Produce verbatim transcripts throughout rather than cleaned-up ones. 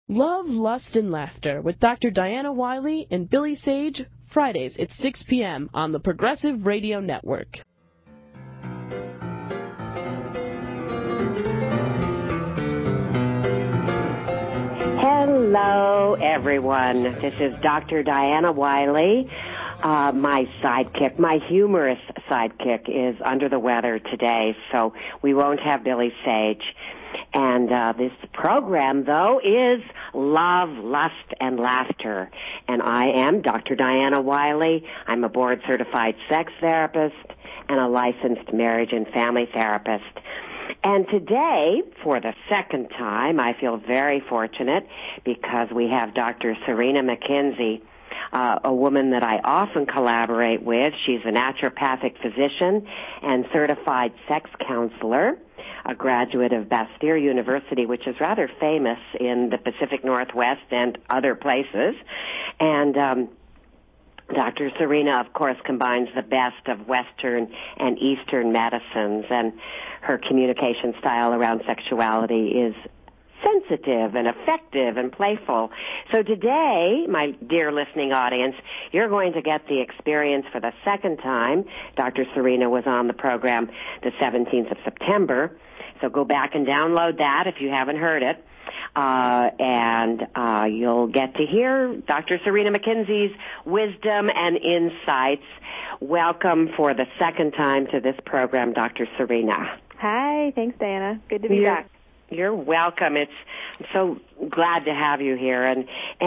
Love, Lust, and Laughter with Doctor Diana Wiley and Billy Sage, Fridays at six p.m. on the Progressive Radio Network. Hello, everyone. This is Doctor Diana Wiley. Uh, my sidekick, my humorous sidekick, is under the weather today, so we won't have Billy Sage. And uh, this program, though, is Love, Lust, and Laughter. And I am Doctor Diana Wiley. I'm a board-certified sex therapist and a licensed marriage and family therapist. And today, for the second time, I feel very fortunate because we have Doctor Serena McKenzie, uh, a woman that I often collaborate with. She's a naturopathic physician and certified sex counselor, a graduate of Bastyr University, which is rather famous in the Pacific Northwest and other places. And um, Doctor Serena, of course, combines the best of Western and Eastern medicines, and her communication style around sexuality is sensitive and effective and playful. So today, my dear listening audience, you're going to get the experience for the second time. Doctor Serena was on the program the seventeenth of September, so go back and download that if you haven't heard it. Uh, and uh, you'll get to hear Doctor Serena McKenzie's wisdom and insights. Welcome for the second time to this program, Doctor Serena. Hi, thanks, Diana. Good to be you're, back. You're welcome. It's I'm so glad to have you here. And,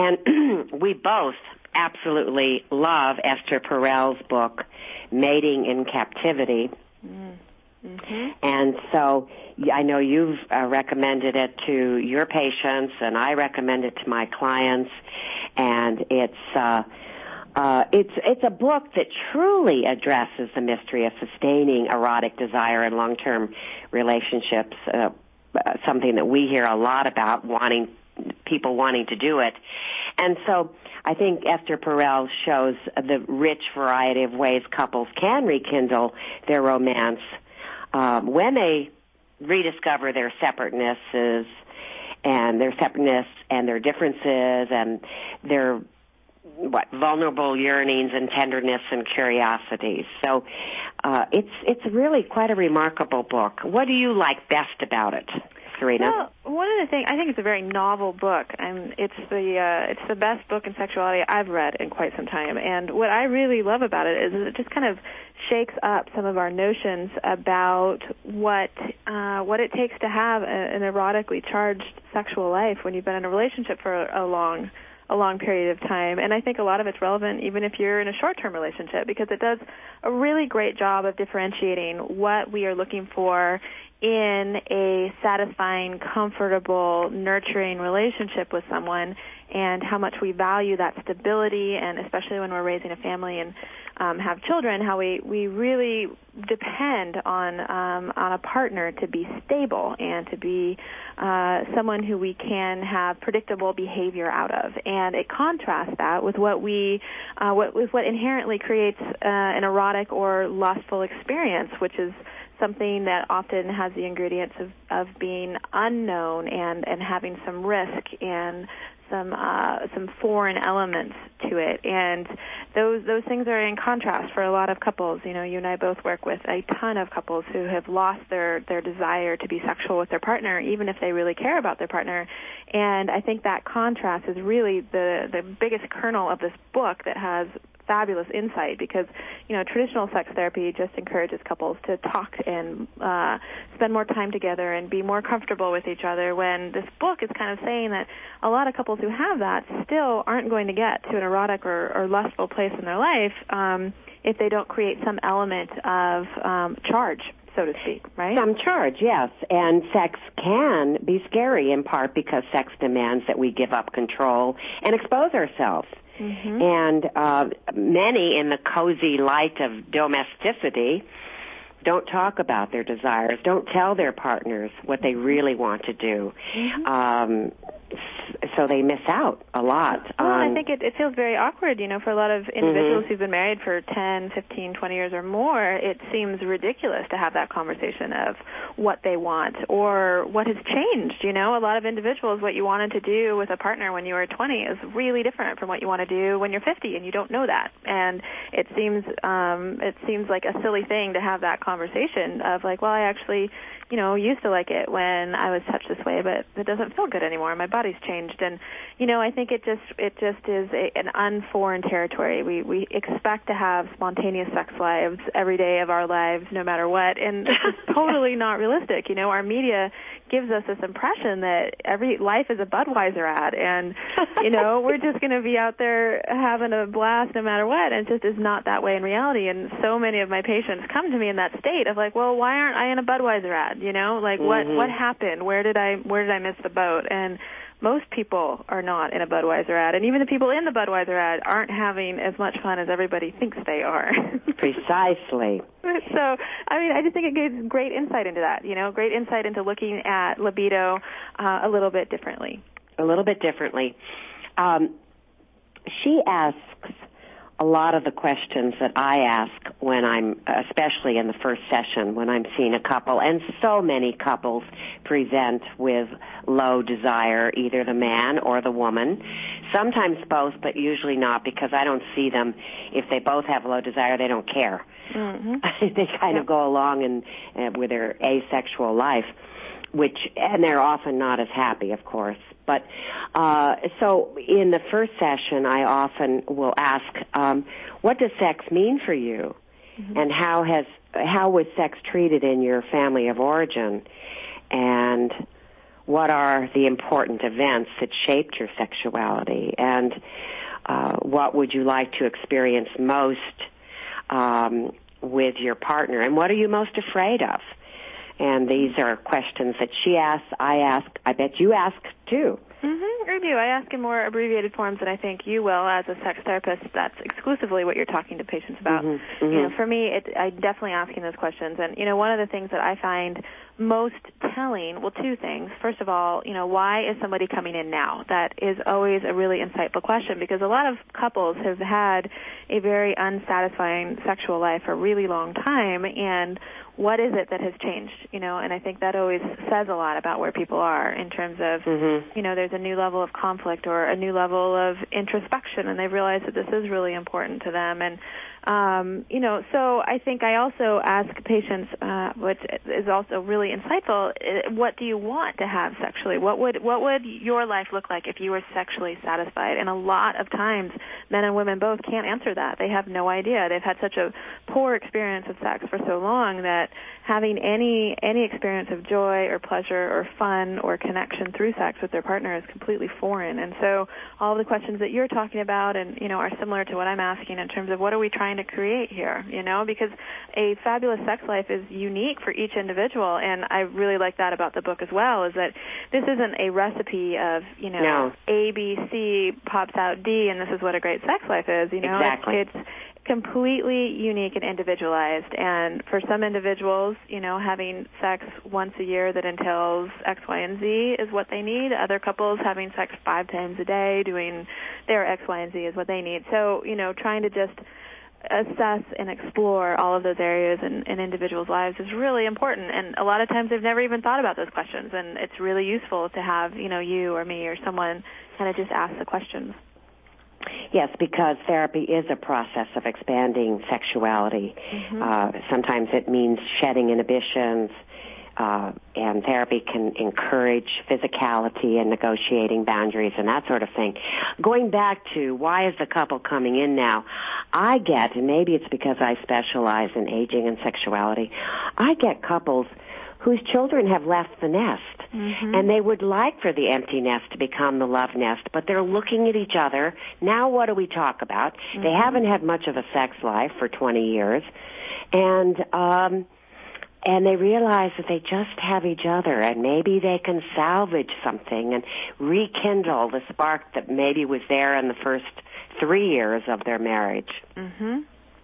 and we both absolutely love Esther Perel's book, Mating in Captivity. Mm. Mm-hmm. And so I know you've uh, recommended it to your patients, and I recommend it to my clients. And it's uh, uh, it's it's a book that truly addresses the mystery of sustaining erotic desire in long-term relationships. Uh, uh, something that we hear a lot about, wanting people wanting to do it, and so I think Esther Perel shows the rich variety of ways couples can rekindle their romance Um, when they rediscover their separatenesses and their separateness and their differences and their what vulnerable yearnings and tenderness and curiosities. So uh, it's it's really quite a remarkable book. What do you like best about it, Serena? Well, one of the things, I think it's a very novel book. Um, it's the uh, it's the best book in sexuality I've read in quite some time. And what I really love about it is it just kind of shakes up some of our notions about what uh, what it takes to have a, an erotically charged sexual life when you've been in a relationship for a long a long period of time. And I think a lot of it's relevant even if you're in a short-term relationship, because it does a really great job of differentiating what we are looking for in a satisfying, comfortable, nurturing relationship with someone, and how much we value that stability, and especially when we're raising a family and um, have children, how we, we really depend on um, on a partner to be stable and to be uh, someone who we can have predictable behavior out of. And it contrasts that with what we uh, what with what inherently creates uh, an erotic or lustful experience, which is something that often has the ingredients of, of being unknown and, and having some risk and some uh, some foreign elements to it. And those those things are in contrast for a lot of couples. You know, you and I both work with a ton of couples who have lost their, their desire to be sexual with their partner, even if they really care about their partner. And I think that contrast is really the, the biggest kernel of this book that has fabulous insight, because, you know, traditional sex therapy just encourages couples to talk and uh, spend more time together and be more comfortable with each other, when this book is kind of saying that a lot of couples who have that still aren't going to get to an erotic or, or lustful place in their life um, if they don't create some element of um, charge, so to speak, right? Some charge, yes. And sex can be scary in part because sex demands that we give up control and expose ourselves. Mm-hmm. And uh, many in the cozy light of domesticity don't talk about their desires, don't tell their partners what they really want to do. Mm-hmm. Um, so they miss out a lot. Well, on, I think it, it feels very awkward, you know, for a lot of individuals mm-hmm. who've been married for ten, fifteen, twenty years or more. It seems ridiculous to have that conversation of what they want or what has changed. You know, a lot of individuals, what you wanted to do with a partner when you were twenty is really different from what you want to do when you're fifty, and you don't know that. And it seems um, it seems like a silly thing to have that conversation of like, well, I actually, you know, used to like it when I was touched this way, but it doesn't feel good anymore. My body's changed, and you know, I think it just it just is a, an unforeign territory. We we expect to have spontaneous sex lives every day of our lives, no matter what, and it's just totally not realistic. You know, our media gives us this impression that every life is a Budweiser ad, and you know, we're just going to be out there having a blast no matter what. And it just is not that way in reality. And so many of my patients come to me in that state of like, well, why aren't I in a Budweiser ad? You know, like mm-hmm. what what happened? Where did I where did I miss the boat? And most people are not in a Budweiser ad, and even the people in the Budweiser ad aren't having as much fun as everybody thinks they are. Precisely. So, I mean, I just think it gives great insight into that, you know, great insight into looking at libido uh, a little bit differently. A little bit differently. Um, she asks a lot of the questions that I ask when I'm, especially in the first session, when I'm seeing a couple, and so many couples present with low desire, either the man or the woman. Sometimes both, but usually not, because I don't see them. If they both have low desire, they don't care. Mm-hmm. They kind yep. of go along and uh, with their asexual life, which, and they're often not as happy, of course. But uh, so in the first session, I often will ask, um, what does sex mean for you? Mm-hmm. And how has how was sex treated in your family of origin? And what are the important events that shaped your sexuality? And uh, what would you like to experience most um, with your partner? And what are you most afraid of? And these are questions that she asks, I ask, I bet you ask too. Mm-hmm, I do. I ask in more abbreviated forms than I think you will as a sex therapist. That's exclusively what you're talking to patients about. Mm-hmm, mm-hmm. You know, for me, it, I'm definitely asking those questions. And, you know, one of the things that I find most telling, well, two things. First of all, you know, why is somebody coming in now? That is always a really insightful question, because a lot of couples have had a very unsatisfying sexual life for a really long time, and what is it that has changed, you know? And I think that always says a lot about where people are in terms of, mm-hmm. you know, there's a new level of conflict or a new level of introspection, and they've realized that this is really important to them. And, um, you know, so I think I also ask patients, uh, which is also really insightful, what do you want to have sexually? What would what would your life look like if you were sexually satisfied? And a lot of times, men and women both can't answer that. They have no idea. They've had such a poor experience of sex for so long that having any any experience of joy or pleasure or fun or connection through sex with their partner is completely foreign. And so all of the questions that you're talking about, and you know, are similar to what I'm asking in terms of what are we trying to create here, you know, because a fabulous sex life is unique for each individual. And I really like that about the book as well, is that this isn't a recipe of, you know, no. A, B, C pops out D, and this is what a great sex life is, you know. Exactly. It's, it's completely unique and individualized. And for some individuals, you know, having sex once a year that entails X, Y, and Z is what they need. Other couples having sex five times a day doing their X, Y, and Z is what they need. So, you know, trying to just assess and explore all of those areas in, in individuals' lives is really important. And a lot of times they've never even thought about those questions. And it's really useful to have, you know, you or me or someone kind of just ask the questions. Yes, because therapy is a process of expanding sexuality. Mm-hmm. Uh, sometimes it means shedding inhibitions, uh, and therapy can encourage physicality and negotiating boundaries and that sort of thing. Going back to why is the couple coming in now, I get, and maybe it's because I specialize in aging and sexuality, I get couples whose children have left the nest, mm-hmm. and they would like for the empty nest to become the love nest, but they're looking at each other. Now what do we talk about? Mm-hmm. They haven't had much of a sex life for twenty years, and um, and they realize that they just have each other, and maybe they can salvage something and rekindle the spark that maybe was there in the first three years of their marriage. Mm-hmm.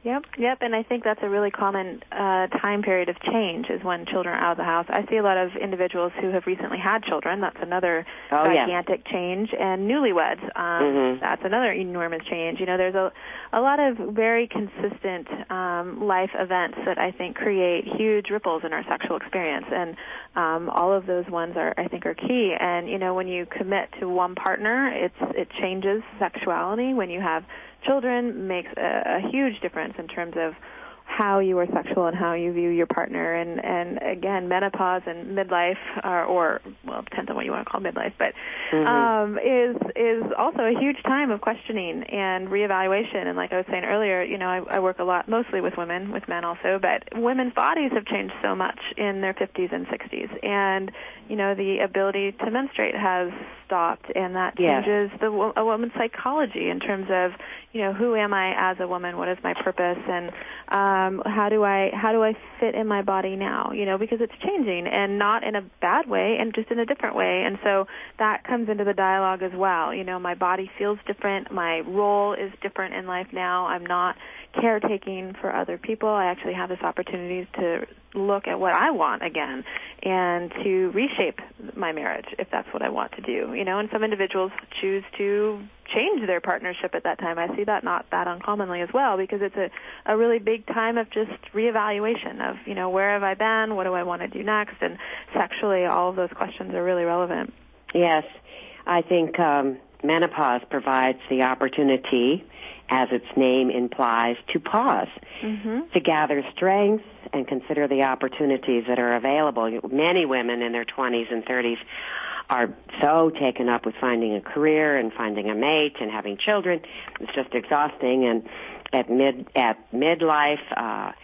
Yep, yep, and I think that's a really common uh, time period of change is when children are out of the house. I see a lot of individuals who have recently had children. That's another oh, gigantic yeah. change. And newlyweds, um, mm-hmm. that's another enormous change. You know, there's a, a lot of very consistent um, life events that I think create huge ripples in our sexual experience, and um, all of those ones are, I think, are key. And, you know, when you commit to one partner, it's it changes sexuality. When you have children, makes a, a huge difference in terms of how you are sexual and how you view your partner. And, and again, menopause and midlife, or, or well, it depends on what you want to call midlife, but mm-hmm. um, is is also a huge time of questioning and reevaluation. And like I was saying earlier, you know, I, I work a lot, mostly with women, with men also, but women's bodies have changed so much in their fifties and sixties. And, you know, the ability to menstruate has stopped, and that changes yes. the, a woman's psychology in terms of, you know, who am I as a woman? What is my purpose? And um, how do I how do I fit in my body now? You know, because it's changing, and not in a bad way, and just in a different way. And so that comes into the dialogue as well. You know, my body feels different. My role is different in life now. I'm not caretaking for other people. I actually have this opportunity to look at what I want again and to reshape my marriage if that's what I want to do. You know, and some individuals choose to change their partnership at that time. I see that not that uncommonly as well, because it's a, a really big time of just reevaluation of, you know, where have I been? What do I want to do next? And sexually, all of those questions are really relevant. Yes. I think um, menopause provides the opportunity, as its name implies, to pause, mm-hmm. to gather strength and consider the opportunities that are available. Many women in their twenties and thirties are so taken up with finding a career and finding a mate and having children. It's just exhausting. And at mid at midlife, uh,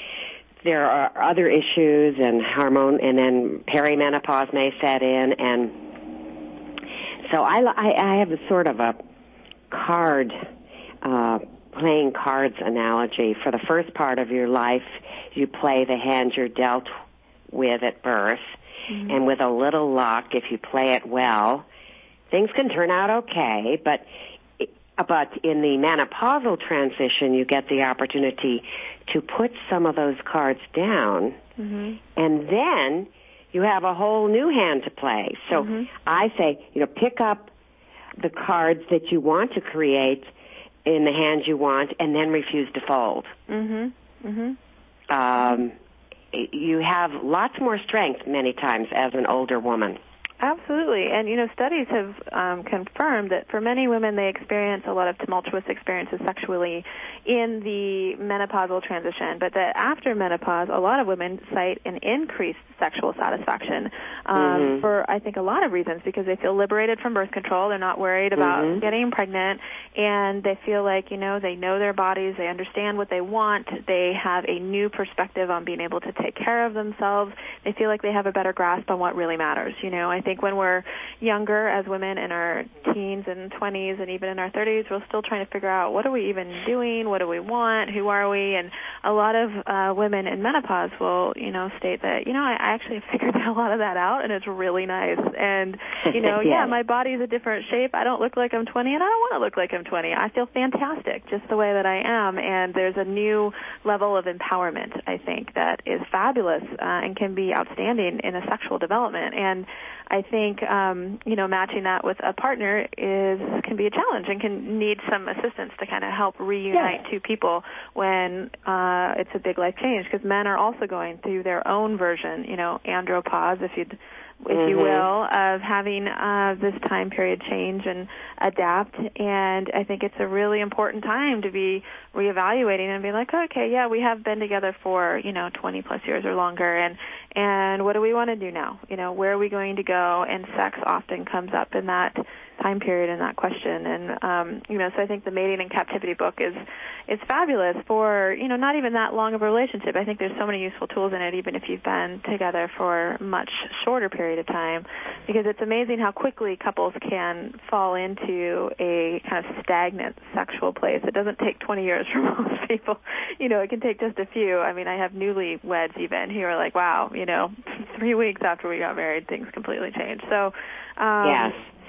there are other issues, and hormone, and then perimenopause may set in. And so I, I, I have a sort of a card. Uh, playing cards analogy. For the first part of your life, you play the hand you're dealt with at birth, mm-hmm. and with a little luck, if you play it well, things can turn out okay, but but in the menopausal transition, you get the opportunity to put some of those cards down, mm-hmm. and then you have a whole new hand to play. So mm-hmm. I say, you know, pick up the cards that you want to create in the hands you want, and then refuse to fold. Mm-hmm. Mm-hmm. Um, you have lots more strength many times as an older woman. Absolutely. And, you know, studies have um, confirmed that for many women, they experience a lot of tumultuous experiences sexually in the menopausal transition, but that after menopause, a lot of women cite an increased sexual satisfaction um, mm-hmm. for, I think, a lot of reasons, because they feel liberated from birth control. They're not worried about mm-hmm. getting pregnant, and they feel like, you know, they know their bodies, they understand what they want, they have a new perspective on being able to take care of themselves. They feel like they have a better grasp on what really matters. You know, I think when we're younger as women in our teens and twenties and even in our thirties, we're still trying to figure out, what are we even doing? What do we want? Who are we? And a lot of uh, women in menopause will, you know, state that, you know, I actually have figured a lot of that out, and it's really nice. And, you know, yeah. yeah, my body's a different shape. I don't look like I'm twenty, and I don't want to look like I'm twenty. I feel fantastic just the way that I am, and there's a new level of empowerment, I think, that is fabulous uh, and can be outstanding in a sexual development. And I think, um, you know, matching that with a partner is can be a challenge and can need some assistance to kind of help reunite yes. two people when uh, it's a big life change, because men are also going through their own version, you know, andropause, if you'd if mm-hmm. you will, of having uh, this time period change and adapt. And I think it's a really important time to be reevaluating and be like, okay, yeah, we have been together for, you know, twenty plus years or longer, and and what do we want to do now? You know, where are we going to go? And sex often comes up in that time period and that question. And, um, you know, so I think the Mating in Captivity book is is fabulous for, you know, not even that long of a relationship. I think there's so many useful tools in it, even if you've been together for a much shorter period of time, because it's amazing how quickly couples can fall into a kind of stagnant sexual place. It doesn't take twenty years for most people. You know, it can take just a few. I mean, I have newlyweds even who are like, wow, you know, three weeks after we got married, things completely changed. So, um, yes.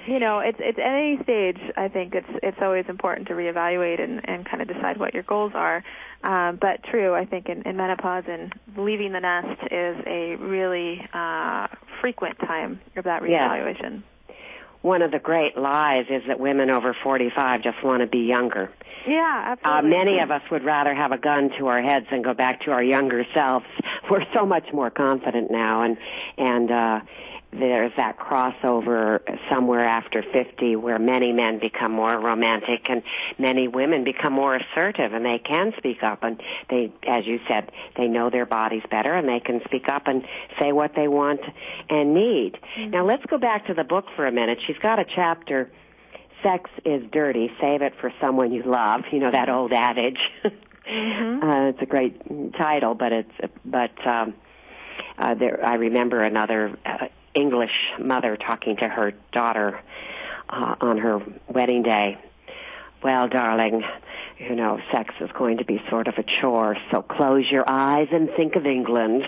you know, it's it's at any stage. I think it's it's always important to reevaluate and, and kind of decide what your goals are. Um, but true, I think in, in menopause and leaving the nest is a really uh, frequent time of that reevaluation. Yeah. One of the great lies is that women over forty-five just want to be younger. Yeah, Uh, absolutely. many of us would rather have a gun to our heads than go back to our younger selves. We're so much more confident now, and and uh, there's that crossover somewhere after fifty where many men become more romantic and many women become more assertive, and they can speak up, and they, as you said, they know their bodies better, and they can speak up and say what they want and need. Mm-hmm. Now let's go back to the book for a minute. She's got a chapter, Sex is Dirty, Save It for Someone You Love. You know that old adage. Mm-hmm. uh, it's a great title, but it's but um, uh, there. I remember another uh, English mother talking to her daughter uh, on her wedding day. Well, darling, you know, sex is going to be sort of a chore, so close your eyes and think of England.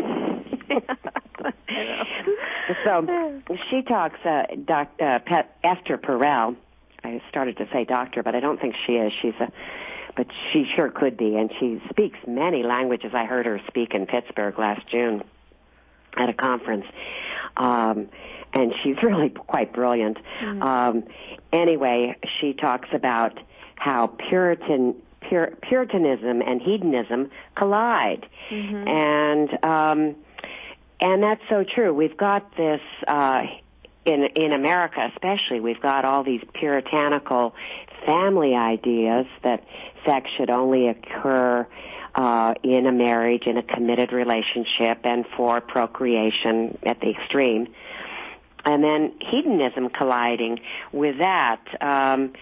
So she talks, uh, doc, uh, Pet, Esther Perel. I started to say doctor, but I don't think she is. She's a, but she sure could be, and she speaks many languages. I heard her speak in Pittsburgh last June at a conference, um, and she's really quite brilliant. Mm-hmm. Um, anyway, she talks about how Puritan Pur- Puritanism and hedonism collide, mm-hmm. and um, and that's so true. We've got this uh, in in America, especially. We've got all these puritanical family ideas that sex should only occur Uh, in a marriage, in a committed relationship, and for procreation at the extreme. And then hedonism colliding with that. Um,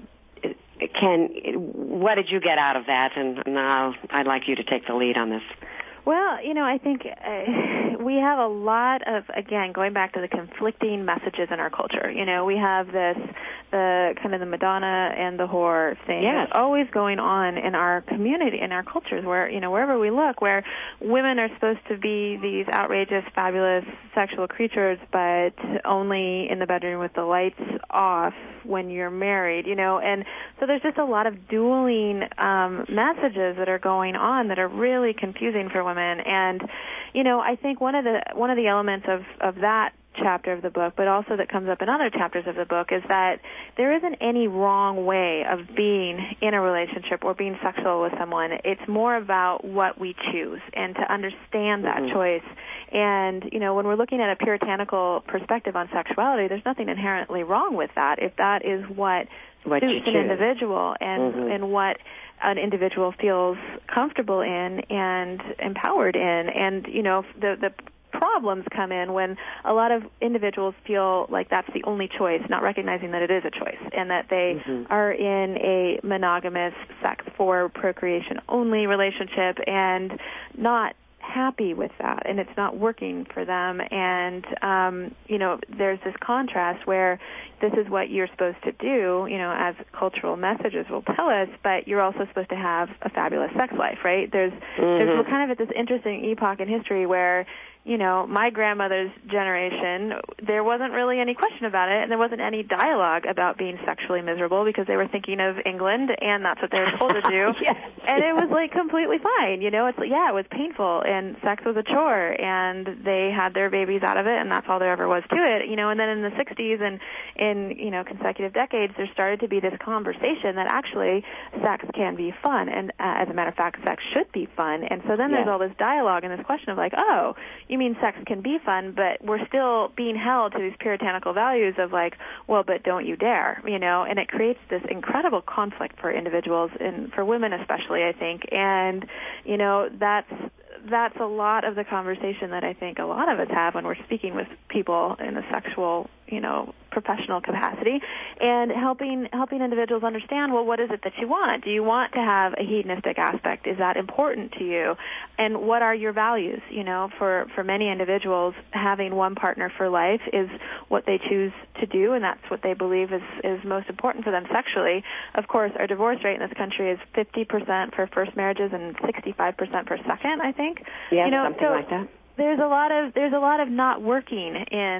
can, what did you get out of that? And now I'd like you to take the lead on this. Well, you know, I think uh, we have a lot of, again, going back to the conflicting messages in our culture. You know, we have this, the kind of the Madonna and the whore thing yes. that's always going on in our community, in our cultures, where, you know, wherever we look, where women are supposed to be these outrageous, fabulous sexual creatures, but only in the bedroom with the lights off when you're married, you know. And so there's just a lot of dueling um, messages that are going on that are really confusing for women. And, you know, I think one of the one of the elements of, of that chapter of the book, but also that comes up in other chapters of the book, is that there isn't any wrong way of being in a relationship or being sexual with someone. It's more about what we choose and to understand that mm-hmm. choice. And, you know, when we're looking at a puritanical perspective on sexuality, there's nothing inherently wrong with that if that is what, what suits an individual and, mm-hmm. and what an individual feels comfortable in and empowered in. And, you know, the the problems come in when a lot of individuals feel like that's the only choice, not recognizing that it is a choice, and that they mm-hmm. are in a monogamous sex for procreation only relationship and not happy with that, and it's not working for them. And um, you know, there's this contrast where this is what you're supposed to do, you know, as cultural messages will tell us, but you're also supposed to have a fabulous sex life, right? There's mm-hmm. there's we're kind of at this interesting epoch in history where, you know, my grandmother's generation, there wasn't really any question about it, and there wasn't any dialogue about being sexually miserable because they were thinking of England, and that's what they were told to do. Yes. And it was, like, completely fine, you know. It's like, yeah, it was painful, and sex was a chore, and they had their babies out of it, and that's all there ever was to it, you know. And then in the sixties and in, you know, consecutive decades, there started to be this conversation that actually sex can be fun, and uh, as a matter of fact, sex should be fun. And so then yes. there's all this dialogue and this question of, like, oh, you mean sex can be fun, but we're still being held to these puritanical values of, like, well, but don't you dare, you know, and it creates this incredible conflict for individuals and for women especially, I think. And, you know, that's that's a lot of the conversation that I think a lot of us have when we're speaking with people in a sexual, you know, professional capacity, and helping helping individuals understand, well, what is it that you want? Do you want to have a hedonistic aspect? Is that important to you? And what are your values? You know, for, for many individuals, having one partner for life is what they choose to do, and that's what they believe is, is most important for them sexually. Of course, our divorce rate in this country is fifty percent for first marriages and sixty-five percent for second, I think. Yeah, you know, something so like that. There's a lot of there's a lot of not working in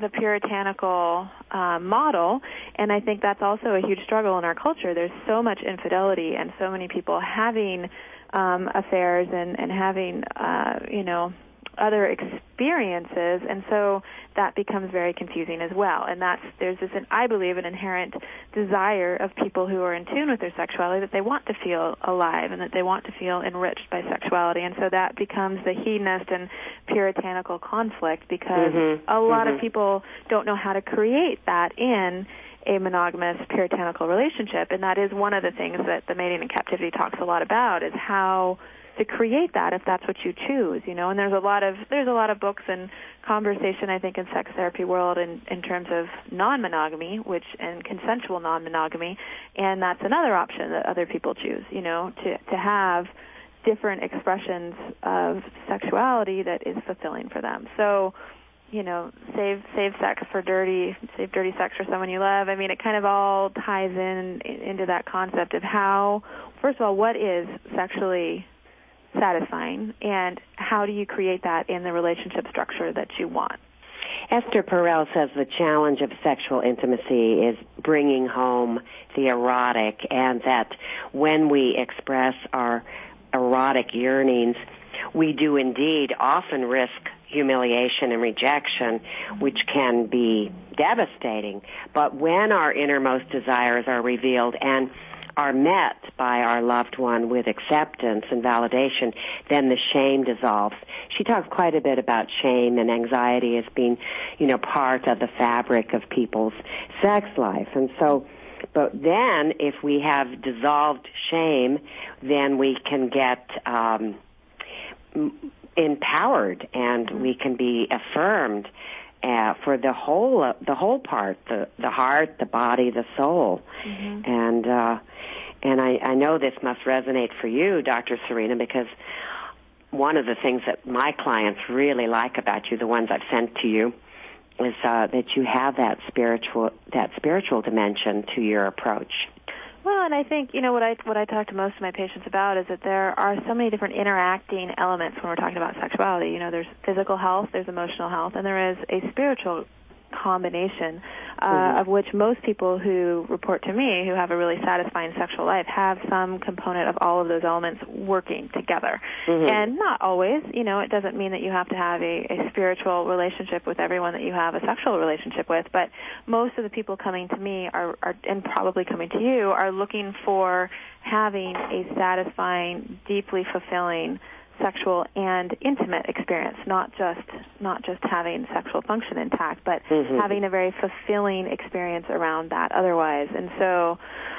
the puritanical uh, model, and I think that's also a huge struggle in our culture. There's so much infidelity and so many people having um, affairs and, and having, uh, you know, other experiences, and so that becomes very confusing as well. And that's there's this, I believe, an inherent desire of people who are in tune with their sexuality that they want to feel alive and that they want to feel enriched by sexuality, and so that becomes the hedonist and puritanical conflict because mm-hmm. a lot mm-hmm. of people don't know how to create that in a monogamous puritanical relationship, and that is one of the things that the Mating in Captivity talks a lot about, is how to create that if that's what you choose, you know. And there's a lot of there's a lot of books and conversation, I think, in sex therapy world in, in terms of non-monogamy, which and consensual non-monogamy, and that's another option that other people choose, you know, to to have different expressions of sexuality that is fulfilling for them. So, you know, save save sex for dirty, save dirty sex for someone you love. I mean, it kind of all ties in into that concept of how, first of all, what is sexually satisfying, and how do you create that in the relationship structure that you want? Esther Perel says the challenge of sexual intimacy is bringing home the erotic, and that when we express our erotic yearnings, we do indeed often risk humiliation and rejection, which can be devastating. But when our innermost desires are revealed and are met by our loved one with acceptance and validation, then the shame dissolves. She talks quite a bit about shame and anxiety as being, you know, part of the fabric of people's sex life. And so, but then if we have dissolved shame, then we can get um, empowered and we can be affirmed Uh, for the whole, uh, the whole part, the the heart, the body, the soul, mm-hmm. and uh, and I, I know this must resonate for you, Doctor Serena, because one of the things that my clients really like about you, the ones I've sent to you, is uh, that you have that spiritual that spiritual dimension to your approach. Well, and I think, you know, what I what I talk to most of my patients about is that there are so many different interacting elements when we're talking about sexuality. You know, there's physical health, there's emotional health, and there is a spiritual combination, uh, mm-hmm. of which most people who report to me who have a really satisfying sexual life have some component of all of those elements working together. Mm-hmm. And not always, you know, it doesn't mean that you have to have a, a spiritual relationship with everyone that you have a sexual relationship with, but most of the people coming to me are, are and probably coming to you, are looking for having a satisfying, deeply fulfilling sexual and intimate experience, not just not just having sexual function intact, but mm-hmm. having a very fulfilling experience around that otherwise. And so,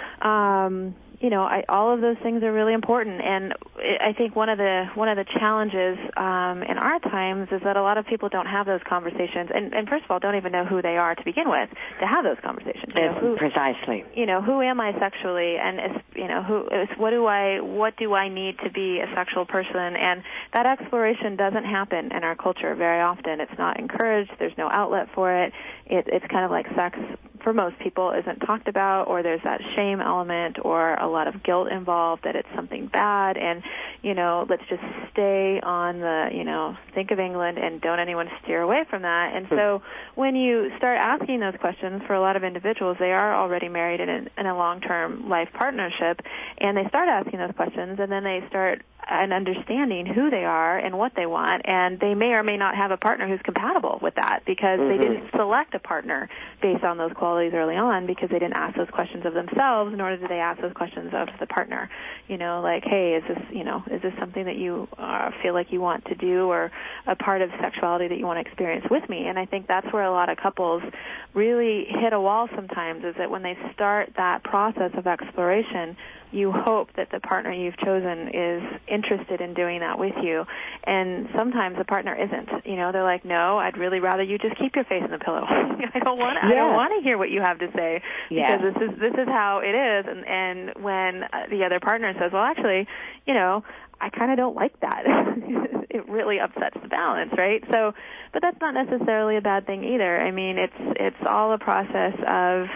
um, you know, I, all of those things are really important. And I think one of the one of the challenges um, in our times is that a lot of people don't have those conversations, and, and first of all, don't even know who they are to begin with to have those conversations. You know, who, precisely. You know, who am I sexually, and is, you know, who is, what do I what do I need to be a sexual person? And that exploration doesn't happen in our culture very often. It's not encouraged. There's no outlet for it. it it's kind of like sex for most people isn't talked about, or there's that shame element or a lot of guilt involved that it's something bad, and, you know, let's just stay on the, you know, think of England and don't anyone steer away from that. And so when you start asking those questions, for a lot of individuals, they are already married in a, in a long-term life partnership, and they start asking those questions, and then they start and understanding who they are and what they want, and they may or may not have a partner who's compatible with that because mm-hmm. they didn't select a partner based on those qualities early on because they didn't ask those questions of themselves, nor did they ask those questions of the partner. You know, like, hey, is this, you know, is this something that you uh, feel like you want to do, or a part of sexuality that you want to experience with me? And I think that's where a lot of couples really hit a wall sometimes, is that when they start that process of exploration, you hope that the partner you've chosen is interested in doing that with you. And sometimes the partner isn't. You know, they're like, no, I'd really rather you just keep your face in the pillow. I don't want yeah. I don't want to hear what you have to say yeah. because this is this is how it is. And, and when the other partner says, well, actually, you know, I kind of don't like that. It really upsets the balance, right? So, but that's not necessarily a bad thing either. I mean, it's it's all a process of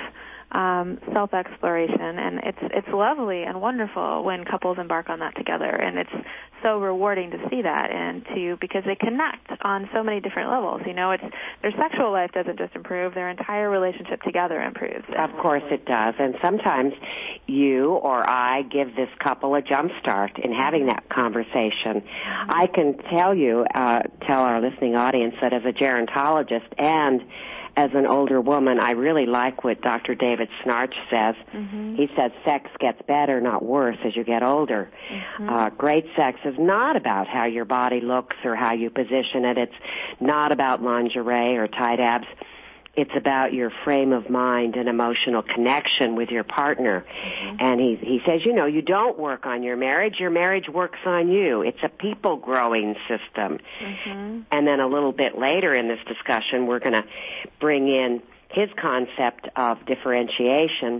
um, self-exploration, and it's it's lovely and wonderful when couples embark on that together, and it's so rewarding to see that, and to because they connect on so many different levels. You know, it's their sexual life doesn't just improve; their entire relationship together improves. Of course it does, and sometimes you or I give this couple a jump start in having that conversation. I can tell you, uh, tell our listening audience that as a gerontologist and as an older woman, I really like what Doctor David Snarch says. Mm-hmm. He says sex gets better, not worse, as you get older. Mm-hmm. Uh, great sex is not about how your body looks or how you position it. It's not about lingerie or tight abs. It's about your frame of mind and emotional connection with your partner. Mm-hmm. And he he says, you know, you don't work on your marriage. Your marriage works on you. It's a people-growing system. Mm-hmm. And then a little bit later in this discussion, we're going to bring in his concept of differentiation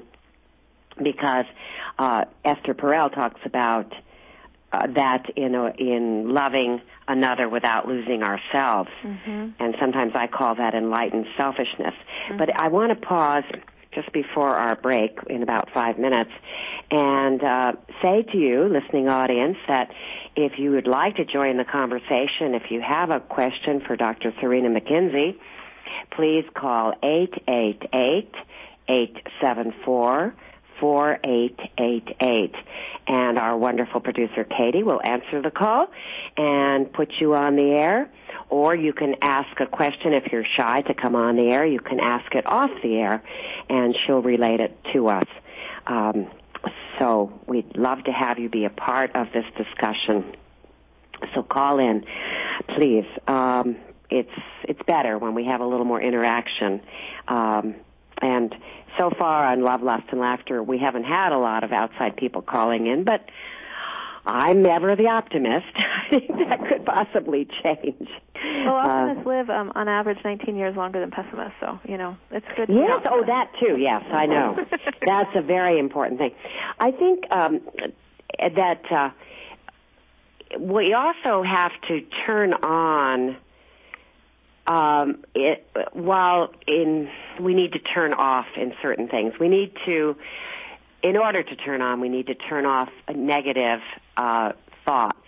because uh, Esther Perel talks about uh, that in a, in loving another without losing ourselves. Mm-hmm. And sometimes I call that enlightened selfishness. Mm-hmm. But I want to pause just before our break in about five minutes and uh, say to you, listening audience, that if you would like to join the conversation, if you have a question for Doctor Serena McKenzie, please call eight eight eight, eight seven four, four eight eight eight. And our wonderful producer, Katie, will answer the call and put you on the air. Or you can ask a question if you're shy to come on the air. You can ask it off the air, and she'll relate it to us. Um, so we'd love to have you be a part of this discussion. So call in, please. Um, it's it's better when we have a little more interaction. Um, and so far on Love, Lust, and Laughter, we haven't had a lot of outside people calling in, but I'm ever the optimist. I think that could possibly change. Well, optimists uh, live, um, on average, nineteen years longer than pessimists, so, you know, it's good to Yes, know. oh, that too, yes, I know. That's a very important thing. I think um, that uh, we also have to turn on Um, it, while in, we need to turn off in certain things. We need to, in order to turn on, we need to turn off negative uh, thoughts.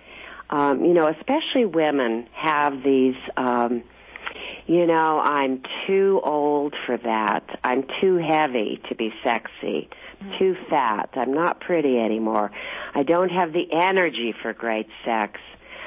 Um, you know, especially women have these, um, you know, I'm too old for that. I'm too heavy to be sexy. Mm-hmm. Too fat. I'm not pretty anymore. I don't have the energy for great sex.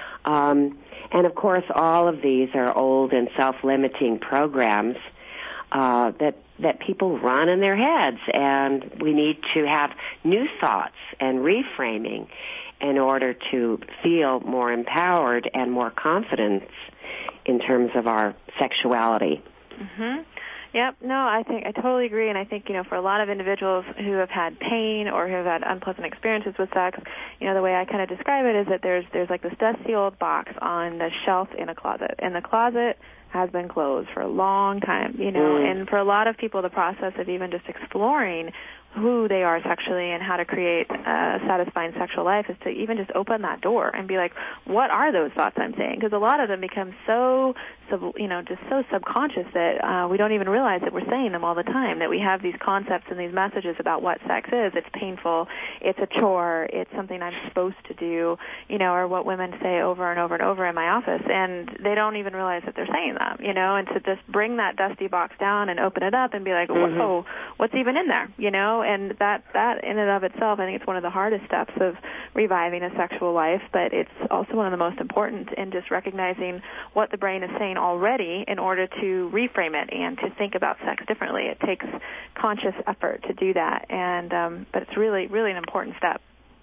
Um, and, of course, all of these are old and self-limiting programs uh, that that people run in their heads, and we need to have new thoughts and reframing in order to feel more empowered and more confidence in terms of our sexuality. Mm-hmm. Yep. No, I think I totally agree, and I think, you know, for a lot of individuals who have had pain or who have had unpleasant experiences with sex, you know, the way I kind of describe it is that there's there's like this dusty old box on the shelf in a closet, and the closet has been closed for a long time, you know, mm. and for a lot of people, the process of even just exploring who they are sexually and how to create a satisfying sexual life is to even just open that door and be like, what are those thoughts I'm saying? Because a lot of them become so, sub, you know, just so subconscious that uh, we don't even realize that we're saying them all the time, that we have these concepts and these messages about what sex is. It's painful. It's a chore. It's something I'm supposed to do, you know, or what women say over and over and over in my office, and they don't even realize that they're saying them, you know, and to just bring that dusty box down and open it up and be like, mm-hmm. whoa, what's even in there, you know? And that, that in and of itself, I think it's one of the hardest steps of reviving a sexual life, but it's also one of the most important in just recognizing what the brain is saying already in order to reframe it and to think about sex differently. It takes conscious effort to do that, and um, but it's really, really an important step.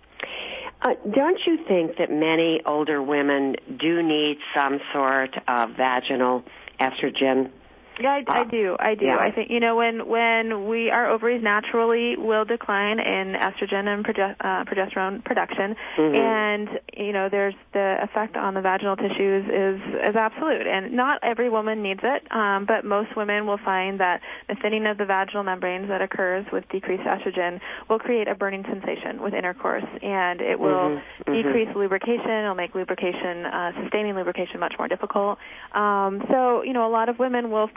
Uh, don't you think that many older women do need some sort of vaginal estrogen? Yeah, I, I do. I do. Yeah. I think, you know, when when we our ovaries naturally will decline in estrogen and proge- uh, progesterone production, mm-hmm. and you know, there's the effect on the vaginal tissues is is absolute, and not every woman needs it, um, but most women will find that the thinning of the vaginal membranes that occurs with decreased estrogen will create a burning sensation with intercourse, and it will mm-hmm. decrease mm-hmm. lubrication. It'll make lubrication, uh, sustaining lubrication, much more difficult. Um, so, you know, a lot of women will find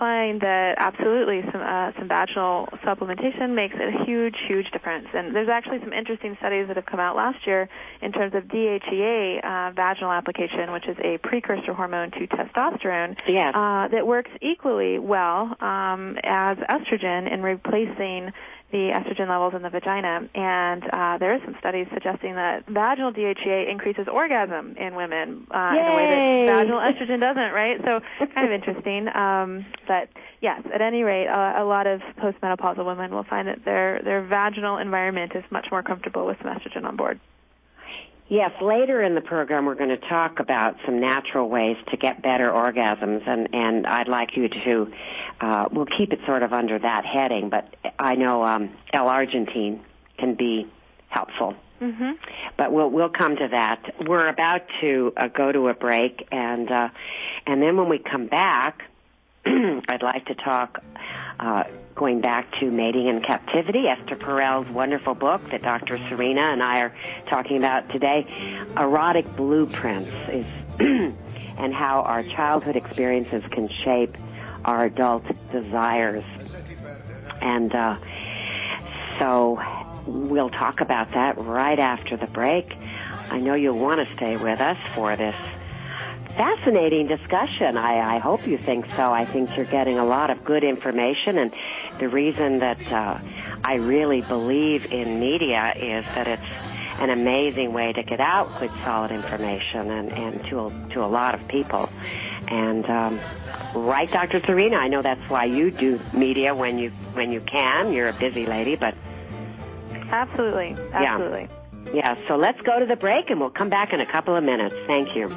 find that absolutely some uh, some vaginal supplementation makes a huge, huge difference. And there's actually some interesting studies that have come out last year in terms of D H E A uh, vaginal application, which is a precursor hormone to testosterone, yes. uh, that works equally well um, as estrogen in replacing the estrogen levels in the vagina. And uh, there are some studies suggesting that vaginal D H E A increases orgasm in women uh, in a way that vaginal estrogen doesn't, right? So kind of interesting. Um, but yes, at any rate, uh, a lot of postmenopausal women will find that their, their vaginal environment is much more comfortable with some estrogen on board. Yes, later in the program we're going to talk about some natural ways to get better orgasms, and, and I'd like you to, uh, we'll keep it sort of under that heading, but I know um, L-arginine can be helpful. Mm-hmm. But we'll we'll come to that. We're about to uh, go to a break, and uh, and then when we come back, I'd like to talk, uh, going back to Mating in Captivity, Esther Perel's wonderful book that Doctor Serena and I are talking about today, Erotic Blueprints, is and how our childhood experiences can shape our adult desires. And uh, so we'll talk about that right after the break. I know you'll want to stay with us for this fascinating discussion. I, I hope you think so. I think you're getting a lot of good information, and the reason that uh, I really believe in media is that it's an amazing way to get out good, solid information and, and to, a, to a lot of people. And um, right, Doctor Serena, I know that's why you do media when you when you can. You're a busy lady, but absolutely, absolutely. Yeah, yeah. So let's go to the break, and we'll come back in a couple of minutes. Thank you.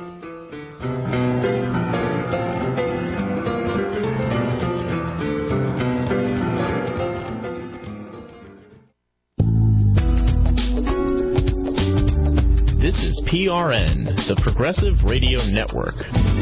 This is P R N, the Progressive Radio Network.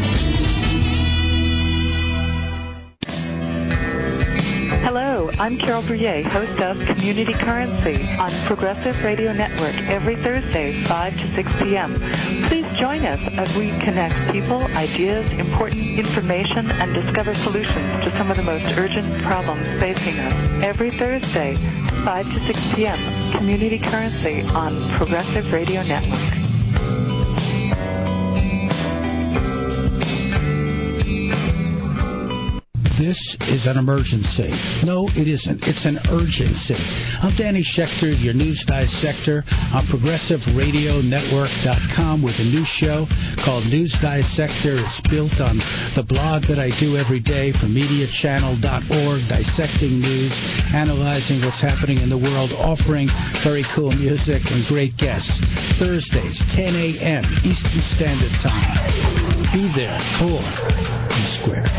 Hello, I'm Carol Brouillet, host of Community Currency on Progressive Radio Network every Thursday, five to six p.m. Please join us as we connect people, ideas, important information, and discover solutions to some of the most urgent problems facing us. Every Thursday, five to six p.m., Community Currency on Progressive Radio Network. This is an emergency. No, it isn't. It's an urgency. I'm Danny Schechter, your news dissector on Progressive Radio Network dot com with a new show called News Dissector. It's built on the blog that I do every day from media channel dot org, dissecting news, analyzing what's happening in the world, offering very cool music and great guests. Thursdays, ten a.m. Eastern Standard Time. Be there, cool, and square.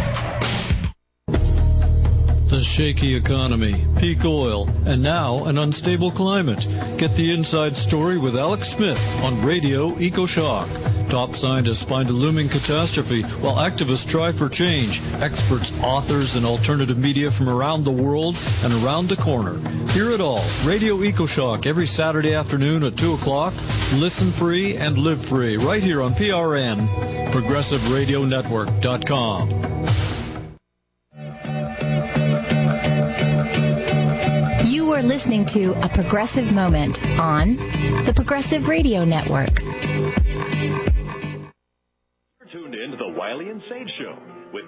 The shaky economy, peak oil, and now an unstable climate. Get the inside story with Alex Smith on Radio EcoShock. Top scientists find a looming catastrophe while activists try for change. Experts, authors, and alternative media from around the world and around the corner. Hear it all. Radio EcoShock every Saturday afternoon at two o'clock. Listen free and live free right here on P R N, Progressive Radio Network dot com. You are listening to A Progressive Moment on the Progressive Radio Network. You're tuned in to the Wiley and Sage Show with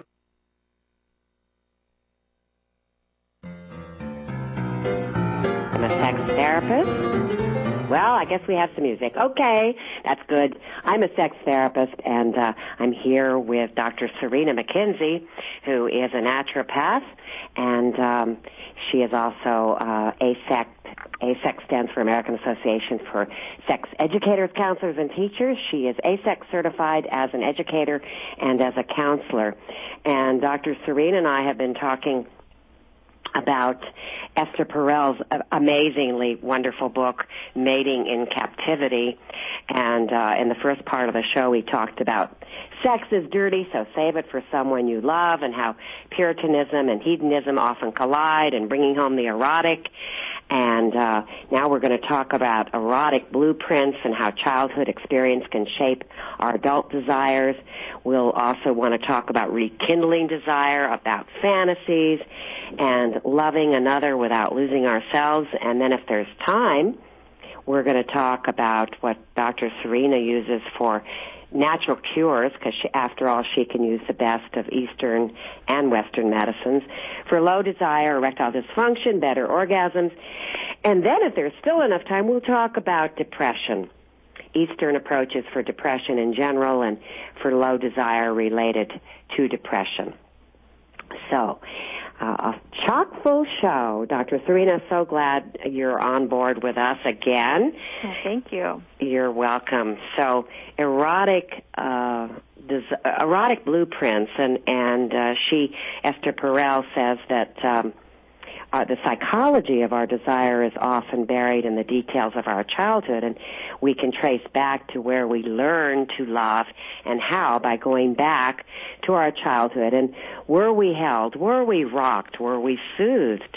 I'm a sex therapist. Well, I guess we have some music. Okay, that's good. I'm a sex therapist, and uh, I'm here with Doctor Serena McKenzie, who is a naturopath, and um, she is also uh, A S E C. A S E C stands for American Association for Sex Educators, Counselors, and Teachers. She is A S E C certified as an educator and as a counselor. And Doctor Serena and I have been talking about Esther Perel's amazingly wonderful book, Mating in Captivity. And uh, in the first part of the show, we talked about sex is dirty, so save it for someone you love, and how Puritanism and hedonism often collide, and bringing home the erotic. And uh, now we're going to talk about erotic blueprints and how childhood experience can shape our adult desires. We'll also want to talk about rekindling desire, about fantasies, and loving another without losing ourselves. And then if there's time, we're going to talk about what Doctor Serena uses for natural cures, because after all, she can use the best of Eastern and Western medicines for low desire, erectile dysfunction, better orgasms. And then if there's still enough time, we'll talk about depression, Eastern approaches for depression in general and for low desire related to depression. So, uh, a chock-full show. Doctor Serena, so glad you're on board with us again. Oh, thank you. You're welcome. So, erotic, uh, des- erotic blueprints, and and uh, she, Esther Perel, says that um, uh, the psychology of our desire is often buried in the details of our childhood, and we can trace back to where we learned to love and how by going back to our childhood. And were we held? Were we rocked? Were we soothed?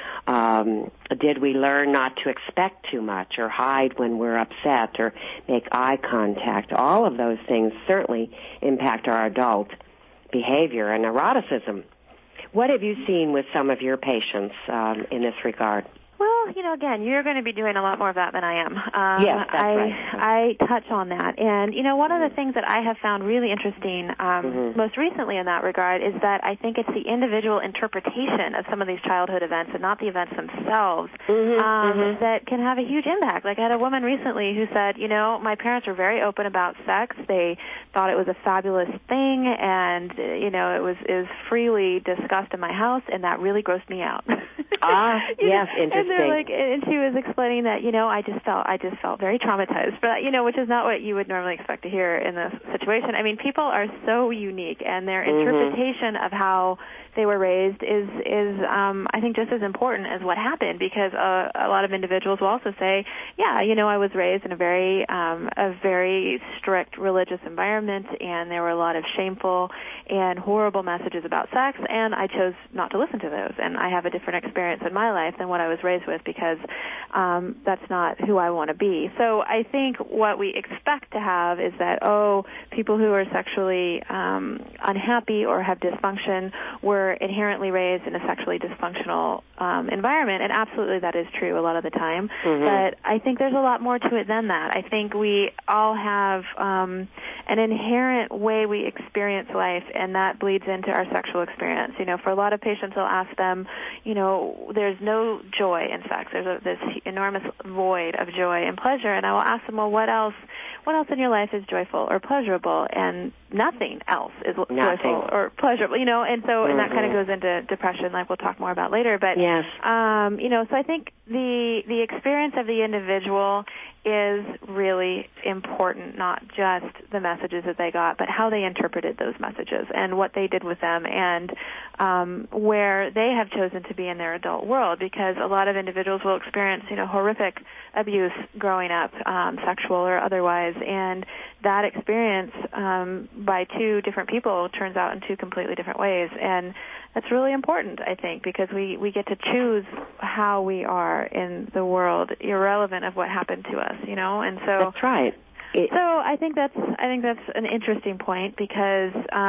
Um, did we learn not to expect too much or hide when we're upset or make eye contact? All of those things certainly impact our adult behavior and eroticism. What have you seen with some of your patients um, in this regard? Well, you know, again, you're going to be doing a lot more of that than I am. Um, yes, that's I, right. I touch on that. And, you know, one mm-hmm. of the things that I have found really interesting um, mm-hmm. most recently in that regard is that I think it's the individual interpretation of some of these childhood events and not the events themselves mm-hmm. Um, mm-hmm. that can have a huge impact. Like I had a woman recently who said, you know, my parents were very open about sex. They thought it was a fabulous thing, and, you know, it was, it was freely discussed in my house, and that really grossed me out. Ah, yes, know? interesting. And they're like, and she was explaining that, you know, I just felt, I just felt very traumatized, but you know, which is not what you would normally expect to hear in this situation. I mean, people are so unique, and their mm-hmm. interpretation of how they were raised is, is um, I think, just as important as what happened, because uh, a lot of individuals will also say, yeah, you know, I was raised in a very, um, a very strict religious environment, and there were a lot of shameful and horrible messages about sex, and I chose not to listen to those, and I have a different experience in my life than what I was raised with, because um, that's not who I want to be. So I think what we expect to have is that, oh, people who are sexually um, unhappy or have dysfunction were inherently raised in a sexually dysfunctional um, environment, and absolutely that is true a lot of the time. Mm-hmm. But I think there's a lot more to it than that. I think we all have um, an inherent way we experience life, and that bleeds into our sexual experience. You know, for a lot of patients, I'll ask them, you know, there's no joy in sex. There's a, this enormous void of joy and pleasure, and I will ask them, well, what else? What else in your life is joyful or pleasurable? And nothing else is nothing. joyful or pleasurable, you know. And so, mm-hmm. and that kind of goes into depression, like we'll talk more about later. But yes, um, you know, so I think the the experience of the individual is really important, not just the messages that they got, but how they interpreted those messages and what they did with them, and um, where they have chosen to be in their adult world, because a lot of individuals will experience, you know, horrific abuse growing up, um, sexual or otherwise, and that experience um, by two different people turns out in two completely different ways, and that's really important, I think, because we, we get to choose how we are in the world, irrelevant of what happened to us, you know, and so that's right. It, so I think that's I think that's an interesting point, because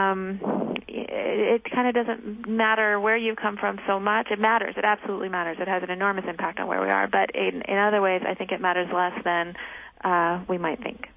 um, it, it kind of doesn't matter where you come from so much. It matters. It absolutely matters. It has an enormous impact on where we are. But in, in other ways, I think it matters less than uh, we might think.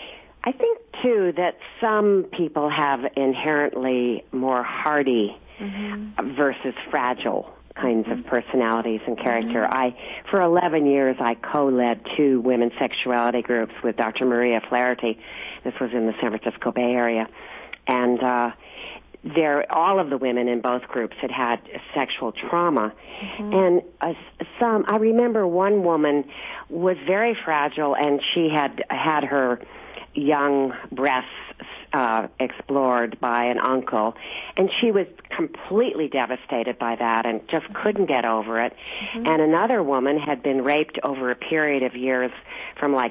I think, too, that some people have inherently more hardy mm-hmm. versus fragile kinds of personalities and character. Mm-hmm. I, for eleven years, I co-led two women's sexuality groups with Doctor Maria Flaherty. This was in the San Francisco Bay Area. And uh, there, all of the women in both groups had had sexual trauma. Mm-hmm. And uh, some, I remember one woman was very fragile, and she had had her young breasts uh, explored by an uncle, and she was completely devastated by that and just couldn't get over it. Mm-hmm. And another woman had been raped over a period of years from like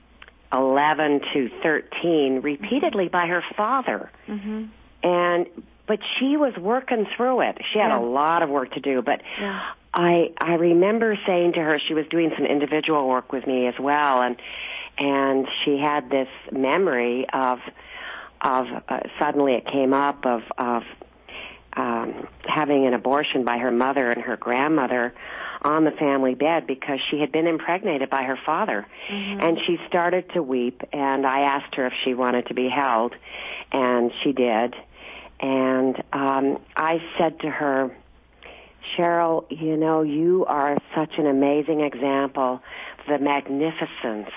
eleven to thirteen repeatedly by her father. Mm-hmm. And but she was working through it. She had yeah. a lot of work to do, but yeah. I I remember saying to her, she was doing some individual work with me as well, and and she had this memory of of uh, suddenly it came up of of um, having an abortion by her mother and her grandmother on the family bed because she had been impregnated by her father. Mm-hmm. And she started to weep, and I asked her if she wanted to be held, and she did. And um, I said to her, Cheryl, you know, you are such an amazing example of the magnificence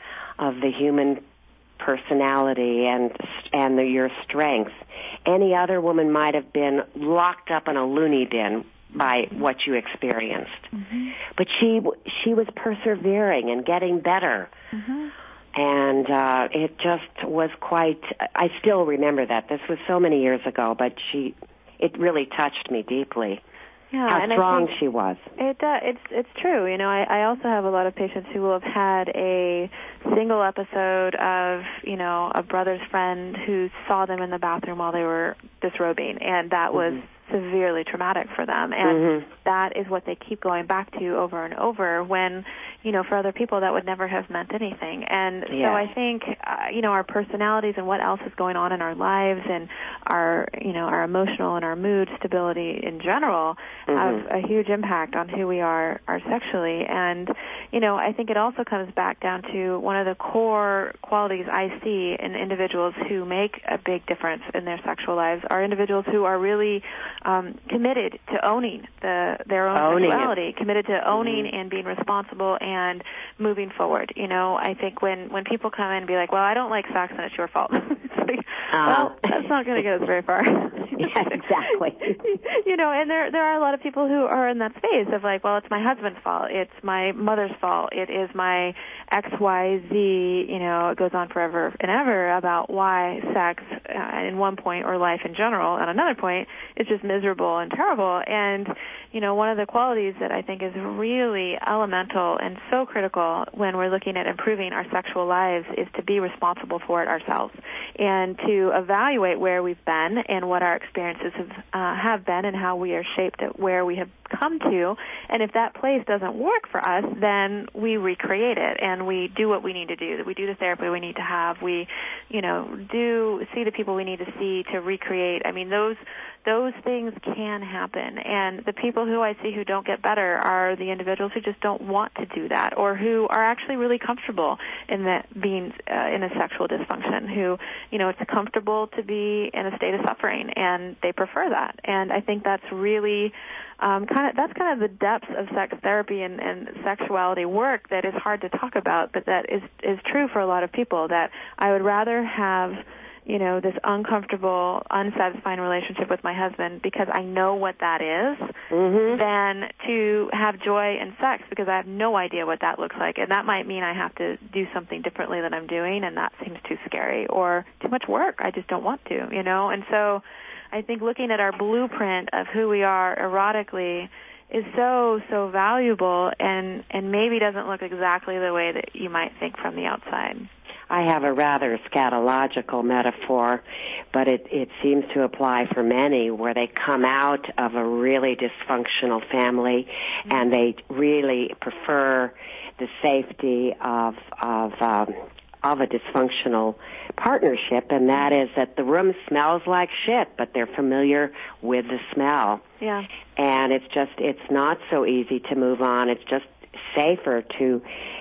of the human personality and and the, your strength. Any other woman might have been locked up in a loony bin by what you experienced. Mm-hmm. But she she was persevering and getting better. Mm-hmm. And uh, it just was quite, I still remember that. This was so many years ago, but she, it really touched me deeply. Yeah, how and strong I think she was. It uh, it's it's true. You know, I, I also have a lot of patients who will have had a single episode of, you know, a brother's friend who saw them in the bathroom while they were disrobing, and that was mm-hmm. severely traumatic for them. And mm-hmm. that is what they keep going back to over and over when, you know, for other people that would never have meant anything. And yeah. so I think, uh, you know, our personalities and what else is going on in our lives and our, you know, our emotional and our mood stability in general mm-hmm. have a huge impact on who we are, are sexually. And, you know, I think it also comes back down to one of the core qualities I see in individuals who make a big difference in their sexual lives are individuals who are really um, committed to owning the their own owning sexuality, it. committed to owning mm-hmm. and being responsible and moving forward. You know, I think when, when people come in and be like, well, I don't like sex and it's your fault. It's like, uh, well, that's not going to get us very far. Yeah, exactly. You know, and there there are a lot of people who are in that space of like, well, it's my husband's fault, it's my mother's fault, it is my X, Y, Z, you know, it goes on forever and ever about why sex uh, in one point or life in general at another point is just miserable and terrible. And, you know, one of the qualities that I think is really elemental and so critical when we're looking at improving our sexual lives is to be responsible for it ourselves and to evaluate where we've been and what our experiences have, uh, have been and how we are shaped at where we have come to. And if that place doesn't work for us, then we recreate it and we do what we need to do. We do the therapy we need to have. We, you know, do see the people we need to see to recreate. I mean, those those things can happen. And the people who I see who don't get better are the individuals who just don't want to do that or who are actually really comfortable in that being uh, in a sexual dysfunction, who, you know, it's comfortable to be in a state of suffering and they prefer that. And I think that's really um, kind of, that's kind of the depths of sex therapy and, and sexuality work that is hard to talk about, but that is, is true for a lot of people, that I would rather have, you know, this uncomfortable, unsatisfying relationship with my husband because I know what that is, mm-hmm. than to have joy in sex because I have no idea what that looks like. And that might mean I have to do something differently than I'm doing, and that seems too scary or too much work. I just don't want to, you know. And so I think looking at our blueprint of who we are erotically is so, so valuable and, and maybe doesn't look exactly the way that you might think from the outside. I have a rather scatological metaphor, but it, it seems to apply for many where they come out of a really dysfunctional family mm-hmm. and they really prefer the safety of of um, of a dysfunctional partnership, and that is that the room smells like shit, but they're familiar with the smell. Yeah. And it's just, it's not so easy to move on. It's just safer to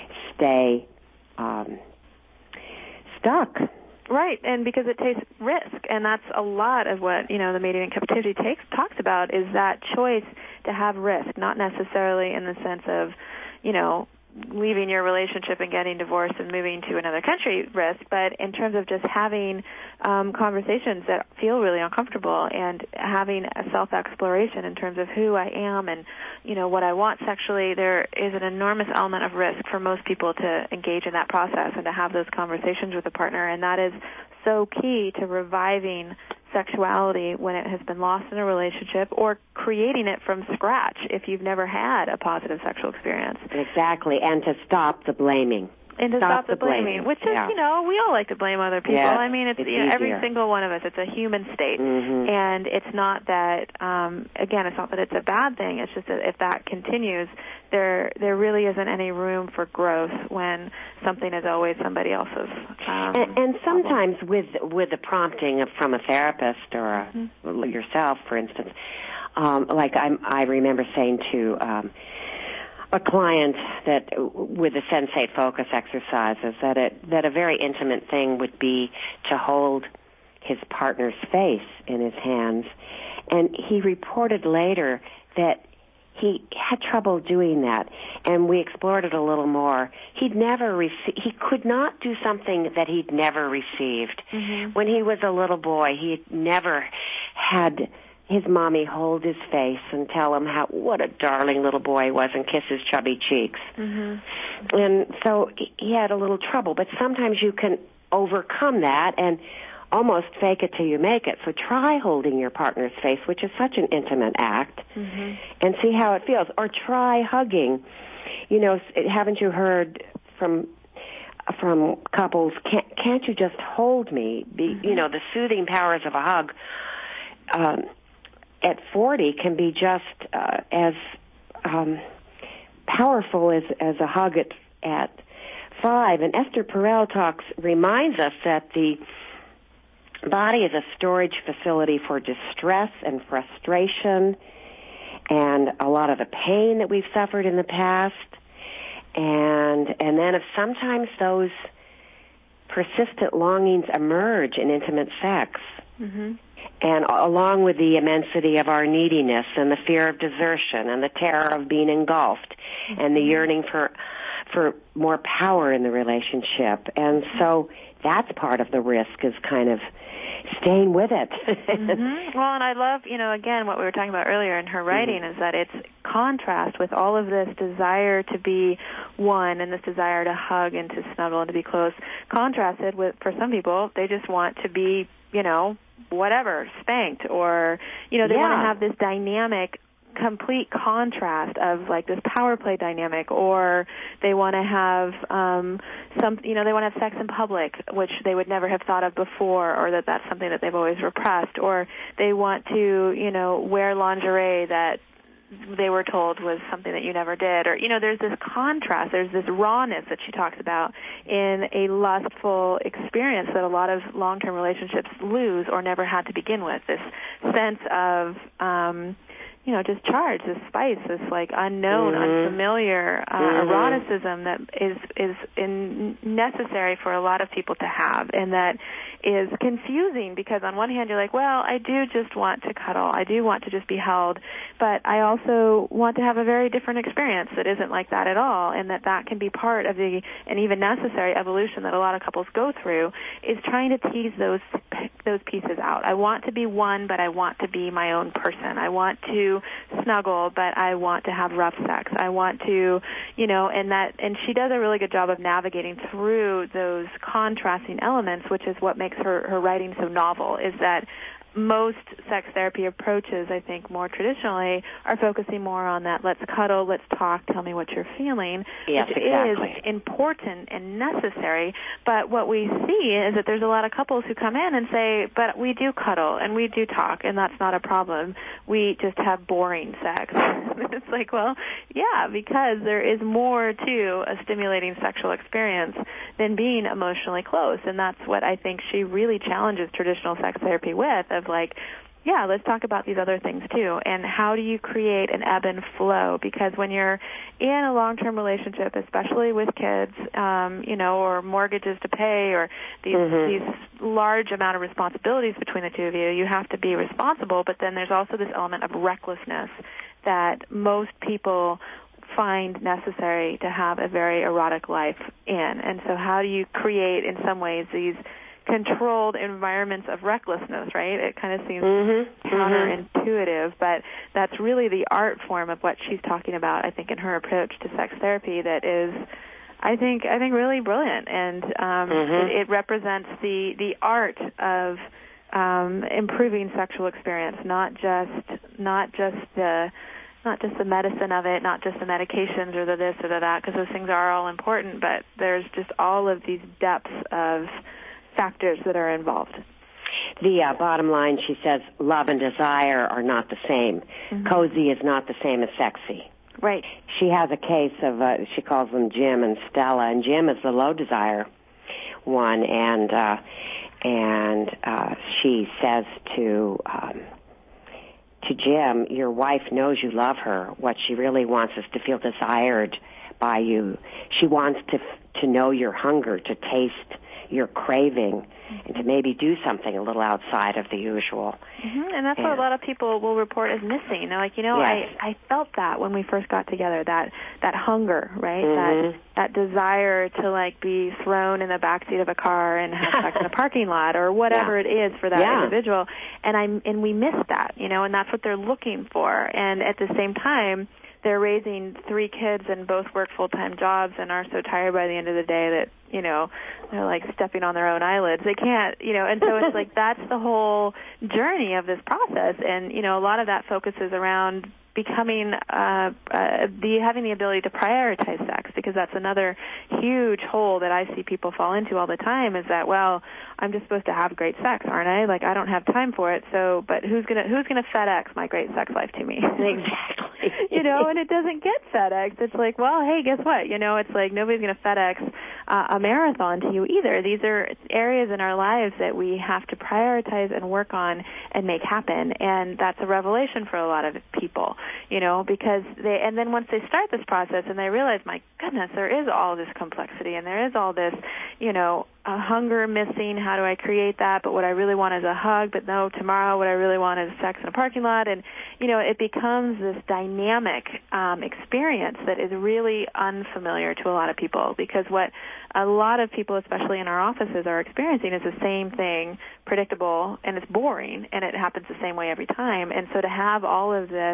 stay um stuck. Right, and because it takes risk, and that's a lot of what, you know, the Mating in Captivity takes, talks about is that choice to have risk, not necessarily in the sense of, you know, leaving your relationship and getting divorced and moving to another country risk, but in terms of just having um, conversations that feel really uncomfortable and having a self-exploration in terms of who I am and, you know, what I want sexually. There is an enormous element of risk for most people to engage in that process and to have those conversations with a partner, and that is so key to reviving sexuality when it has been lost in a relationship or creating it from scratch if you've never had a positive sexual experience. Exactly, and to stop the blaming. And to stop, stop the blaming, blaming, which is, yeah. you know, we all like to blame other people. Yes, I mean, it's, it's you know, every easier. single one of us. It's a human state, mm-hmm. and it's not that. Um, again, it's not that it's a bad thing. It's just that if that continues, there there really isn't any room for growth when something is always somebody else's. Um, and, and sometimes with with the prompting of, from a therapist or a, mm-hmm. yourself, for instance, um, like I'm, I remember saying to. Um, a client that with the sensate focus exercises that it that a very intimate thing would be to hold his partner's face in his hands, and he reported later that he had trouble doing that, and we explored it a little more. He'd never rece- he could not do something that he'd never received. Mm-hmm. When he was a little boy, he had never had his mommy hold his face and tell him how what a darling little boy he was and kiss his chubby cheeks. Mm-hmm. And so he had a little trouble, but sometimes you can overcome that and almost fake it till you make it. So try holding your partner's face, which is such an intimate act, mm-hmm. and see how it feels. Or try hugging. You know, haven't you heard from from couples, can't, can't you just hold me? Be, mm-hmm. You know, the soothing powers of a hug. Um, at forty can be just uh, as um, powerful as, as a hug at, at five. And Esther Perel talks, reminds us that the body is a storage facility for distress and frustration and a lot of the pain that we've suffered in the past. And, and then if sometimes those persistent longings emerge in intimate sex, mm-hmm. and along with the immensity of our neediness and the fear of desertion and the terror of being engulfed mm-hmm. and the yearning for for more power in the relationship. And so that's part of the risk, is kind of staying with it. mm-hmm. Well, and I love, you know, again, what we were talking about earlier in her writing mm-hmm. is that it's contrast with all of this desire to be one and this desire to hug and to snuggle and to be close, contrasted with, for some people, they just want to be, you know, whatever, spanked, or, you know, they yeah. want to have this dynamic, complete contrast of like this power play dynamic, or they want to have um some, you know, they want to have sex in public, which they would never have thought of before, or that that's something that they've always repressed, or they want to, you know, wear lingerie that they were told was something that you never did, or, you know, there's this contrast, there's this rawness that she talks about in a lustful experience that a lot of long-term relationships lose or never had to begin with, this sense of, um, you know, just charge, this spice, this like unknown, mm-hmm. unfamiliar uh, mm-hmm. eroticism that is is in necessary for a lot of people to have, and that is confusing because on one hand you're like, well, I do just want to cuddle, I do want to just be held, but I also want to have a very different experience that isn't like that at all, and that that can be part of the, and even necessary evolution that a lot of couples go through, is trying to tease those those pieces out. I want to be one, but I want to be my own person. I want to snuggle, but I want to have rough sex. I want to, you know, and that, and she does a really good job of navigating through those contrasting elements, which is what makes her, her writing so novel, is that most sex therapy approaches, I think, more traditionally, are focusing more on that let's cuddle, let's talk, tell me what you're feeling, yes, which exactly. is important and necessary. But what we see is that there's a lot of couples who come in and say, but we do cuddle and we do talk, and that's not a problem. We just have boring sex. It's like, well, yeah, because there is more to a stimulating sexual experience than being emotionally close, and that's what I think she really challenges traditional sex therapy with, of like, yeah, let's talk about these other things too, and how do you create an ebb and flow? Because when you're in a long-term relationship, especially with kids, um, you know, or mortgages to pay, or these mm-hmm. these large amount of responsibilities between the two of you, you have to be responsible, but then there's also this element of recklessness that most people find necessary to have a very erotic life in. And so how do you create, in some ways, these controlled environments of recklessness, right? It kind of seems mm-hmm. counterintuitive, but that's really the art form of what she's talking about, I think, in her approach to sex therapy that is, I think, I think really brilliant. And um, mm-hmm. it, it represents the, the art of um, improving sexual experience, not just not just the not just the medicine of it, not just the medications or the this or the that, because those things are all important, but there's just all of these depths of factors that are involved. The uh, bottom line, she says, love and desire are not the same. Mm-hmm. Cozy is not the same as sexy. Right. She has a case of, uh, she calls them Jim and Stella, and Jim is the low desire one, and uh, and uh, she says to um, to Jim, your wife knows you love her. What she really wants is to feel desired by you. She wants to to know your hunger, to taste your craving, and to maybe do something a little outside of the usual. Mm-hmm. And that's and, what a lot of people will report as missing. They're like, you know, yes. I, I felt that when we first got together, that that hunger, right? Mm-hmm. That that desire to, like, be thrown in the backseat of a car and have sex in a parking lot or whatever yeah. it is for that yeah. individual. And I and we miss that, you know, and that's what they're looking for. And at the same time, they're raising three kids and both work full-time jobs and are so tired by the end of the day that, you know, they're like stepping on their own eyelids. They can't, you know, and so it's like that's the whole journey of this process. And, you know, a lot of that focuses around becoming, uh, uh, the having the ability to prioritize sex, because that's another huge hole that I see people fall into all the time is that, well, I'm just supposed to have great sex, aren't I? Like, I don't have time for it, so, but who's gonna, who's gonna FedEx my great sex life to me? Exactly. You know, and it doesn't get FedEx. It's like, well, hey, guess what? You know, it's like nobody's gonna FedEx uh, a marathon to you either. These are areas in our lives that we have to prioritize and work on and make happen, and that's a revelation for a lot of people, you know, because they, and then once they start this process and they realize, my goodness, there is all this complexity and there is all this, you know, a hunger missing, how do I create that, but what I really want is a hug, but no, tomorrow what I really want is sex in a parking lot, and, you know, it becomes this dynamic um, experience that is really unfamiliar to a lot of people, because what a lot of people, especially in our offices, are experiencing is the same thing, predictable, and it's boring, and it happens the same way every time, and so to have all of this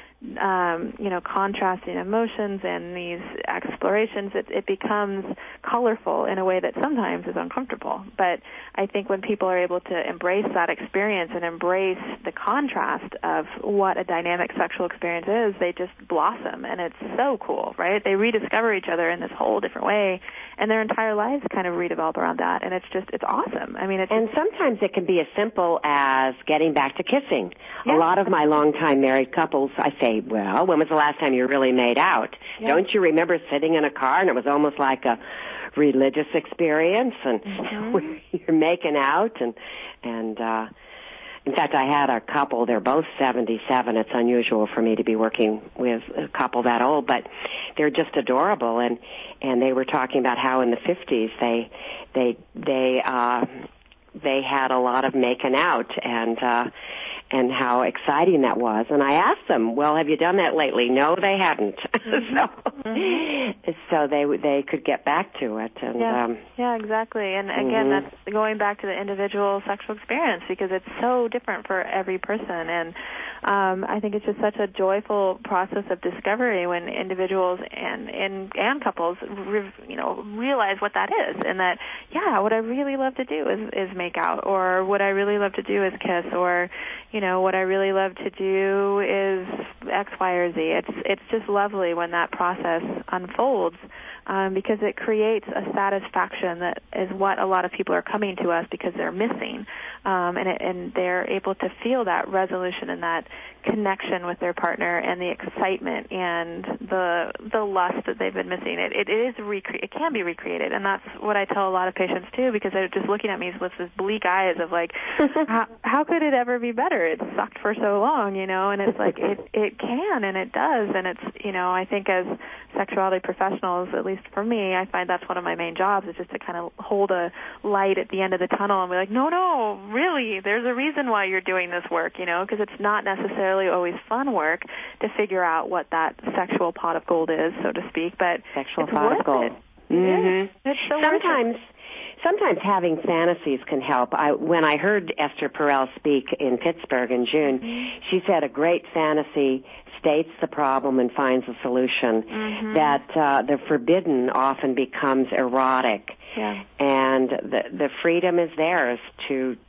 Um, you know, contrasting emotions and these explorations, it, it becomes colorful in a way that sometimes is uncomfortable. But I think when people are able to embrace that experience and embrace the contrast of what a dynamic sexual experience is, they just blossom, and it's so cool, right? They rediscover each other in this whole different way, and their entire lives kind of redevelop around that, and it's just, it's awesome. I mean, it's and sometimes it can be as simple as getting back to kissing. Yeah. A lot of my longtime married couples, I say, well, when was the last time you really made out? Yeah. Don't you remember sitting in a car and it was almost like a religious experience, and mm-hmm. you're making out, and and uh in fact, I had a couple, they're both seventy-seven. It's unusual for me to be working with a couple that old, but they're just adorable, and and they were talking about how in the fifties they they they uh they had a lot of making out, and uh and how exciting that was. And I asked them, well, have you done that lately? No, they hadn't. Mm-hmm. so mm-hmm. so they they could get back to it. And yeah, um, yeah, exactly. And again, mm-hmm. that's going back to the individual sexual experience, because it's so different for every person. And um, I think it's just such a joyful process of discovery when individuals and and, and couples, re, you know, realize what that is, and that, yeah, what I really love to do is, is make out, or what I really love to do is kiss, or, you know, what I really love to do is X, Y, or Z. It's it's just lovely when that process unfolds, um, because it creates a satisfaction that is what a lot of people are coming to us because they're missing, um, and it, and they're able to feel that resolution and that connection with their partner and the excitement and the the lust that they've been missing. It it is recre- it can be recreated, and that's what I tell a lot of patients too, because they're just looking at me with this bleak eyes of like, how, how could it ever be better? It sucked for so long, you know, and it's like it it can and it does, and it's, you know, I think as sexuality professionals, at least for me, I find that's one of my main jobs, is just to kind of hold a light at the end of the tunnel and be like, no, no, really, there's a reason why you're doing this work, you know, because it's not necessarily always fun work to figure out what that sexual pot of gold is, so to speak, but sexual it's pot worth of gold. It. Mm-hmm. It's so sometimes, worth it. sometimes having fantasies can help. I, when I heard Esther Perel speak in Pittsburgh in June, mm-hmm. she said a great fantasy states the problem and finds a solution. Mm-hmm. That uh, the forbidden often becomes erotic, yeah. and the the freedom is theirs to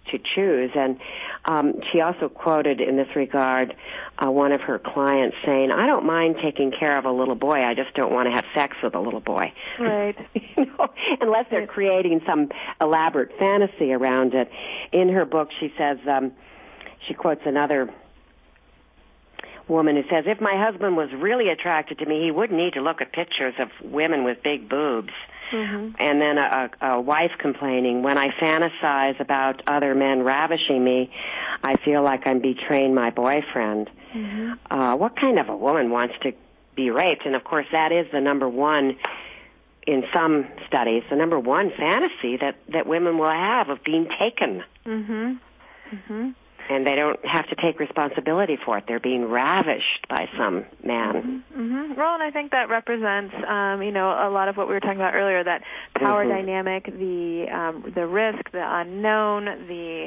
to choose. And um, she also quoted in this regard uh, one of her clients saying, I don't mind taking care of a little boy, I just don't want to have sex with a little boy. Right. You know, unless they're creating some elaborate fantasy around it. In her book, she says, um, she quotes another woman who says, if my husband was really attracted to me, he wouldn't need to look at pictures of women with big boobs. Mm-hmm. And then a, a wife complaining, when I fantasize about other men ravishing me, I feel like I'm betraying my boyfriend. Mm-hmm. Uh, what kind of a woman wants to be raped? And, of course, that is the number one, in some studies, the number one fantasy that, that women will have of being taken. Mm-hmm. Mm-hmm. And they don't have to take responsibility for it. They're being ravished by some man. Mm-hmm. Mm-hmm. Well, and I think that represents, um, you know, a lot of what we were talking about earlier, that power mm-hmm. dynamic, the um, the risk, the unknown, the,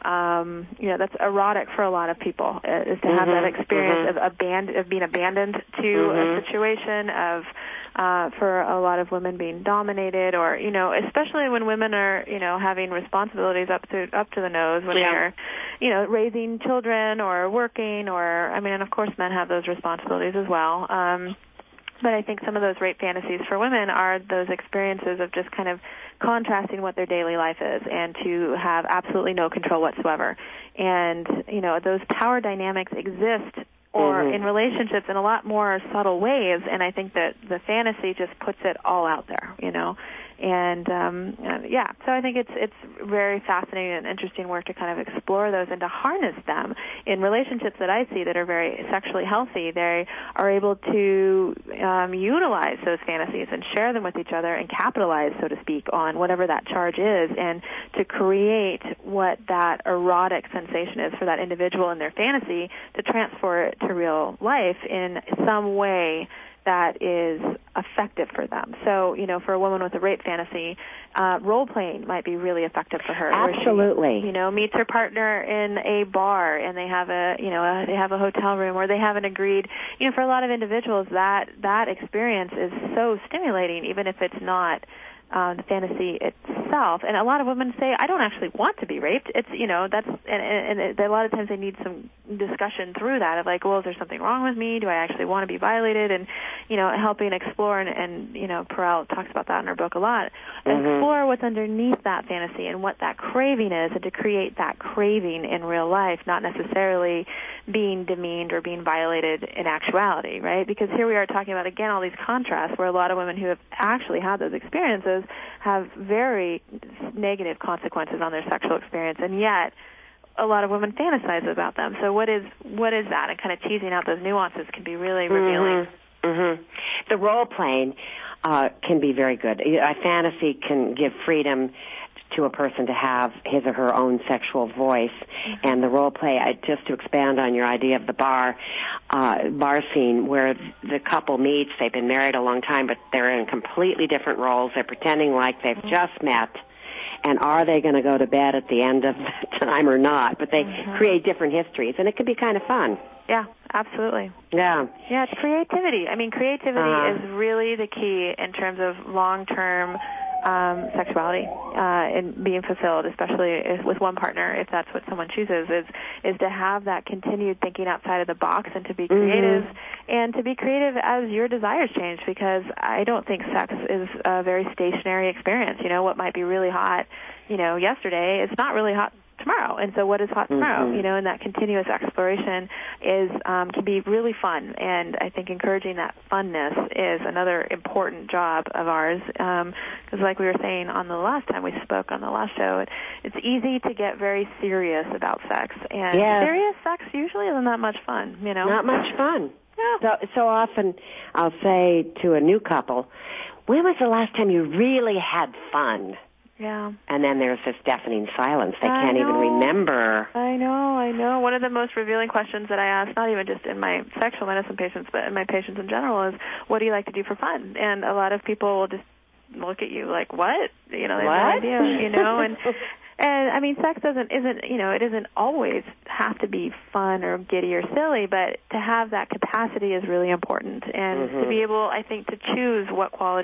um, you know, that's erotic for a lot of people, uh, is to mm-hmm. have that experience mm-hmm. of, aband- of being abandoned to mm-hmm. a situation of, Uh, for a lot of women being dominated, or, you know, especially when women are, you know, having responsibilities up to up to the nose when yeah. they're, you know, raising children or working, or, I mean, and of course men have those responsibilities as well. Um, but I think some of those rape fantasies for women are those experiences of just kind of contrasting what their daily life is and to have absolutely no control whatsoever. And, you know, those power dynamics exist or mm-hmm. in relationships in a lot more subtle ways, and I think that the fantasy just puts it all out there, you know. And, um, yeah, so I think it's it's very fascinating and interesting work to kind of explore those and to harness them in relationships that I see that are very sexually healthy. They are able to um, utilize those fantasies and share them with each other and capitalize, so to speak, on whatever that charge is, and to create what that erotic sensation is for that individual in their fantasy, to transfer it to real life in some way that is effective for them. So, you know, for a woman with a rape fantasy, uh, role-playing might be really effective for her. Absolutely. Where she, you know, meets her partner in a bar, and they have a, you know, a, they have a hotel room, or they have an agreed, you know, for a lot of individuals, that, that experience is so stimulating, even if it's not Uh, the fantasy itself. And a lot of women say, I don't actually want to be raped. It's, you know, that's, and, and, and a lot of times they need some discussion through that of like, well, is there something wrong with me? Do I actually want to be violated? And, you know, helping explore, and, and you know, Perel talks about that in her book a lot, mm-hmm. explore what's underneath that fantasy and what that craving is, and to create that craving in real life, not necessarily being demeaned or being violated in actuality, right? Because here we are talking about, again, all these contrasts where a lot of women who have actually had those experiences have very negative consequences on their sexual experience, and yet a lot of women fantasize about them. So what is what is that? And kind of teasing out those nuances can be really revealing. Mm-hmm. Mm-hmm. The role-playing uh, can be very good. A fantasy can give freedom to a person to have his or her own sexual voice, mm-hmm. and the role play, I, just to expand on your idea of the bar uh, bar scene where the couple meets, they've been married a long time, but they're in completely different roles. They're pretending like they've mm-hmm. just met, and are they going to go to bed at the end of the time or not? But they mm-hmm. create different histories, and it can be kind of fun. Yeah, absolutely. Yeah. Yeah, it's creativity. I mean, creativity uh, is really the key in terms of long-term Um, sexuality uh, and being fulfilled, especially if, with one partner, if that's what someone chooses, is is to have that continued thinking outside of the box and to be creative, mm-hmm. and to be creative as your desires change, because I don't think sex is a very stationary experience. You know, what might be really hot, you know, yesterday, it's not really hot tomorrow. And so what is hot tomorrow? Mm-hmm. You know, and that continuous exploration is um, can be really fun. And I think encouraging that funness is another important job of ours. Because um, like we were saying on the last time we spoke on the last show, it, it's easy to get very serious about sex. And yes. serious sex usually isn't that much fun, you know. Not much fun. Yeah. So, so often I'll say to a new couple, when was the last time you really had fun? Yeah. And then there's this deafening silence. They I can't know. even remember. I know, I know. One of the most revealing questions that I ask, not even just in my sexual medicine patients, but in my patients in general, is, what do you like to do for fun? And a lot of people will just look at you like, what? You know, they have what? no idea, you know, and... And, I mean, sex doesn't, isn't, you know, it doesn't always have to be fun or giddy or silly, but to have that capacity is really important. And mm-hmm. to be able, I think, to choose what quality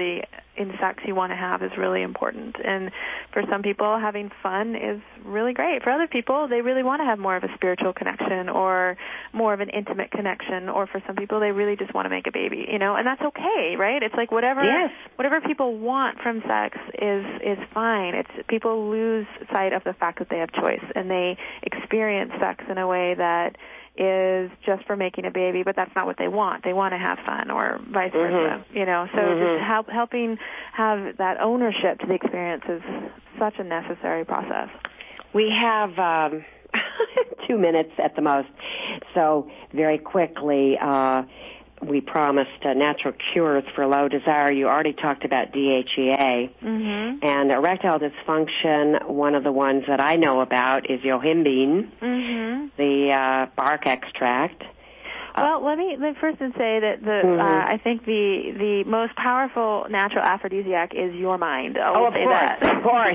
in sex you want to have is really important. And for some people, having fun is really great. For other people, they really want to have more of a spiritual connection or more of an intimate connection. Or for some people, they really just want to make a baby, you know, and that's okay, right? It's like whatever yes. whatever people want from sex is is fine. It's people lose sight of the fact that they have choice, and they experience sex in a way that is just for making a baby, but that's not what they want. They want to have fun, or vice versa, mm-hmm. you know. So mm-hmm. just help, helping have that ownership to the experience is such a necessary process. We have um, two minutes at the most, so very quickly, uh, we promised uh, natural cures for low desire. You already talked about D H E A. Mm-hmm. And erectile dysfunction, one of the ones that I know about is yohimbine, mm-hmm. the uh, bark extract. Well, let me let me first say that the mm-hmm. uh, I think the the most powerful natural aphrodisiac is your mind. I will oh, of say course, that. of course.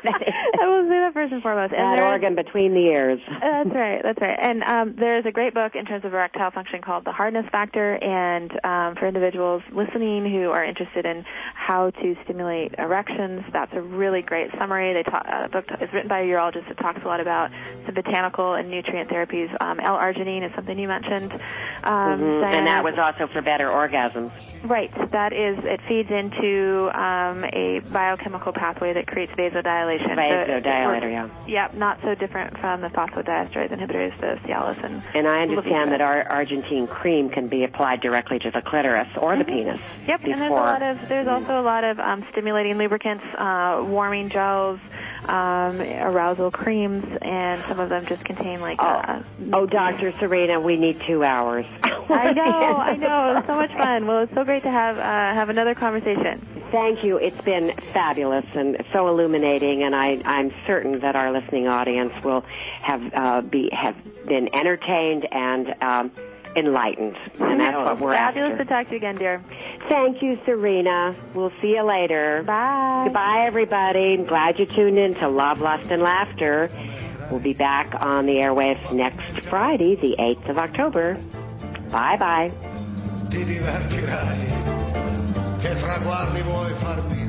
I will say that first and foremost. That and organ between the ears. That's right, that's right. And um, there's a great book in terms of erectile function called The Hardness Factor, and um, for individuals listening who are interested in how to stimulate erections, that's a really great summary. They talk, uh, the book is written by a urologist. It talks a lot about some botanical and nutrient therapies. Um, L-arginine is something you mentioned. Um, mm-hmm. And that was also for better orgasms. Right. That is, it feeds into um, a biochemical pathway that creates vasodilation. Vasodilator, so yeah. Yep, not so different from the phosphodiesterase inhibitors, the Cialis and And I understand Levitra. that our Argentine cream can be applied directly to the clitoris or mm-hmm. the penis. Yep, before. and there's a lot of there's also a lot of um, stimulating lubricants, uh, warming gels, um, arousal creams, and some of them just contain like. Oh, uh, oh Doctor Serena, we need two hours. I know, I know. It was so much fun. Well, it's so great to have uh, have another conversation. Thank you. It's been fabulous and so illuminating, and I, I'm certain that our listening audience will have uh, be have been entertained and um, enlightened. And that's what we're fabulous after. to talk to you again, dear. Thank you, Serena. We'll see you later. Bye. Goodbye, everybody. I'm glad you tuned in to Love, Lust, and Laughter. We'll be back on the airwaves next Friday, the eighth of October. Bye-bye. Ti divertirai, che traguardi vuoi farmi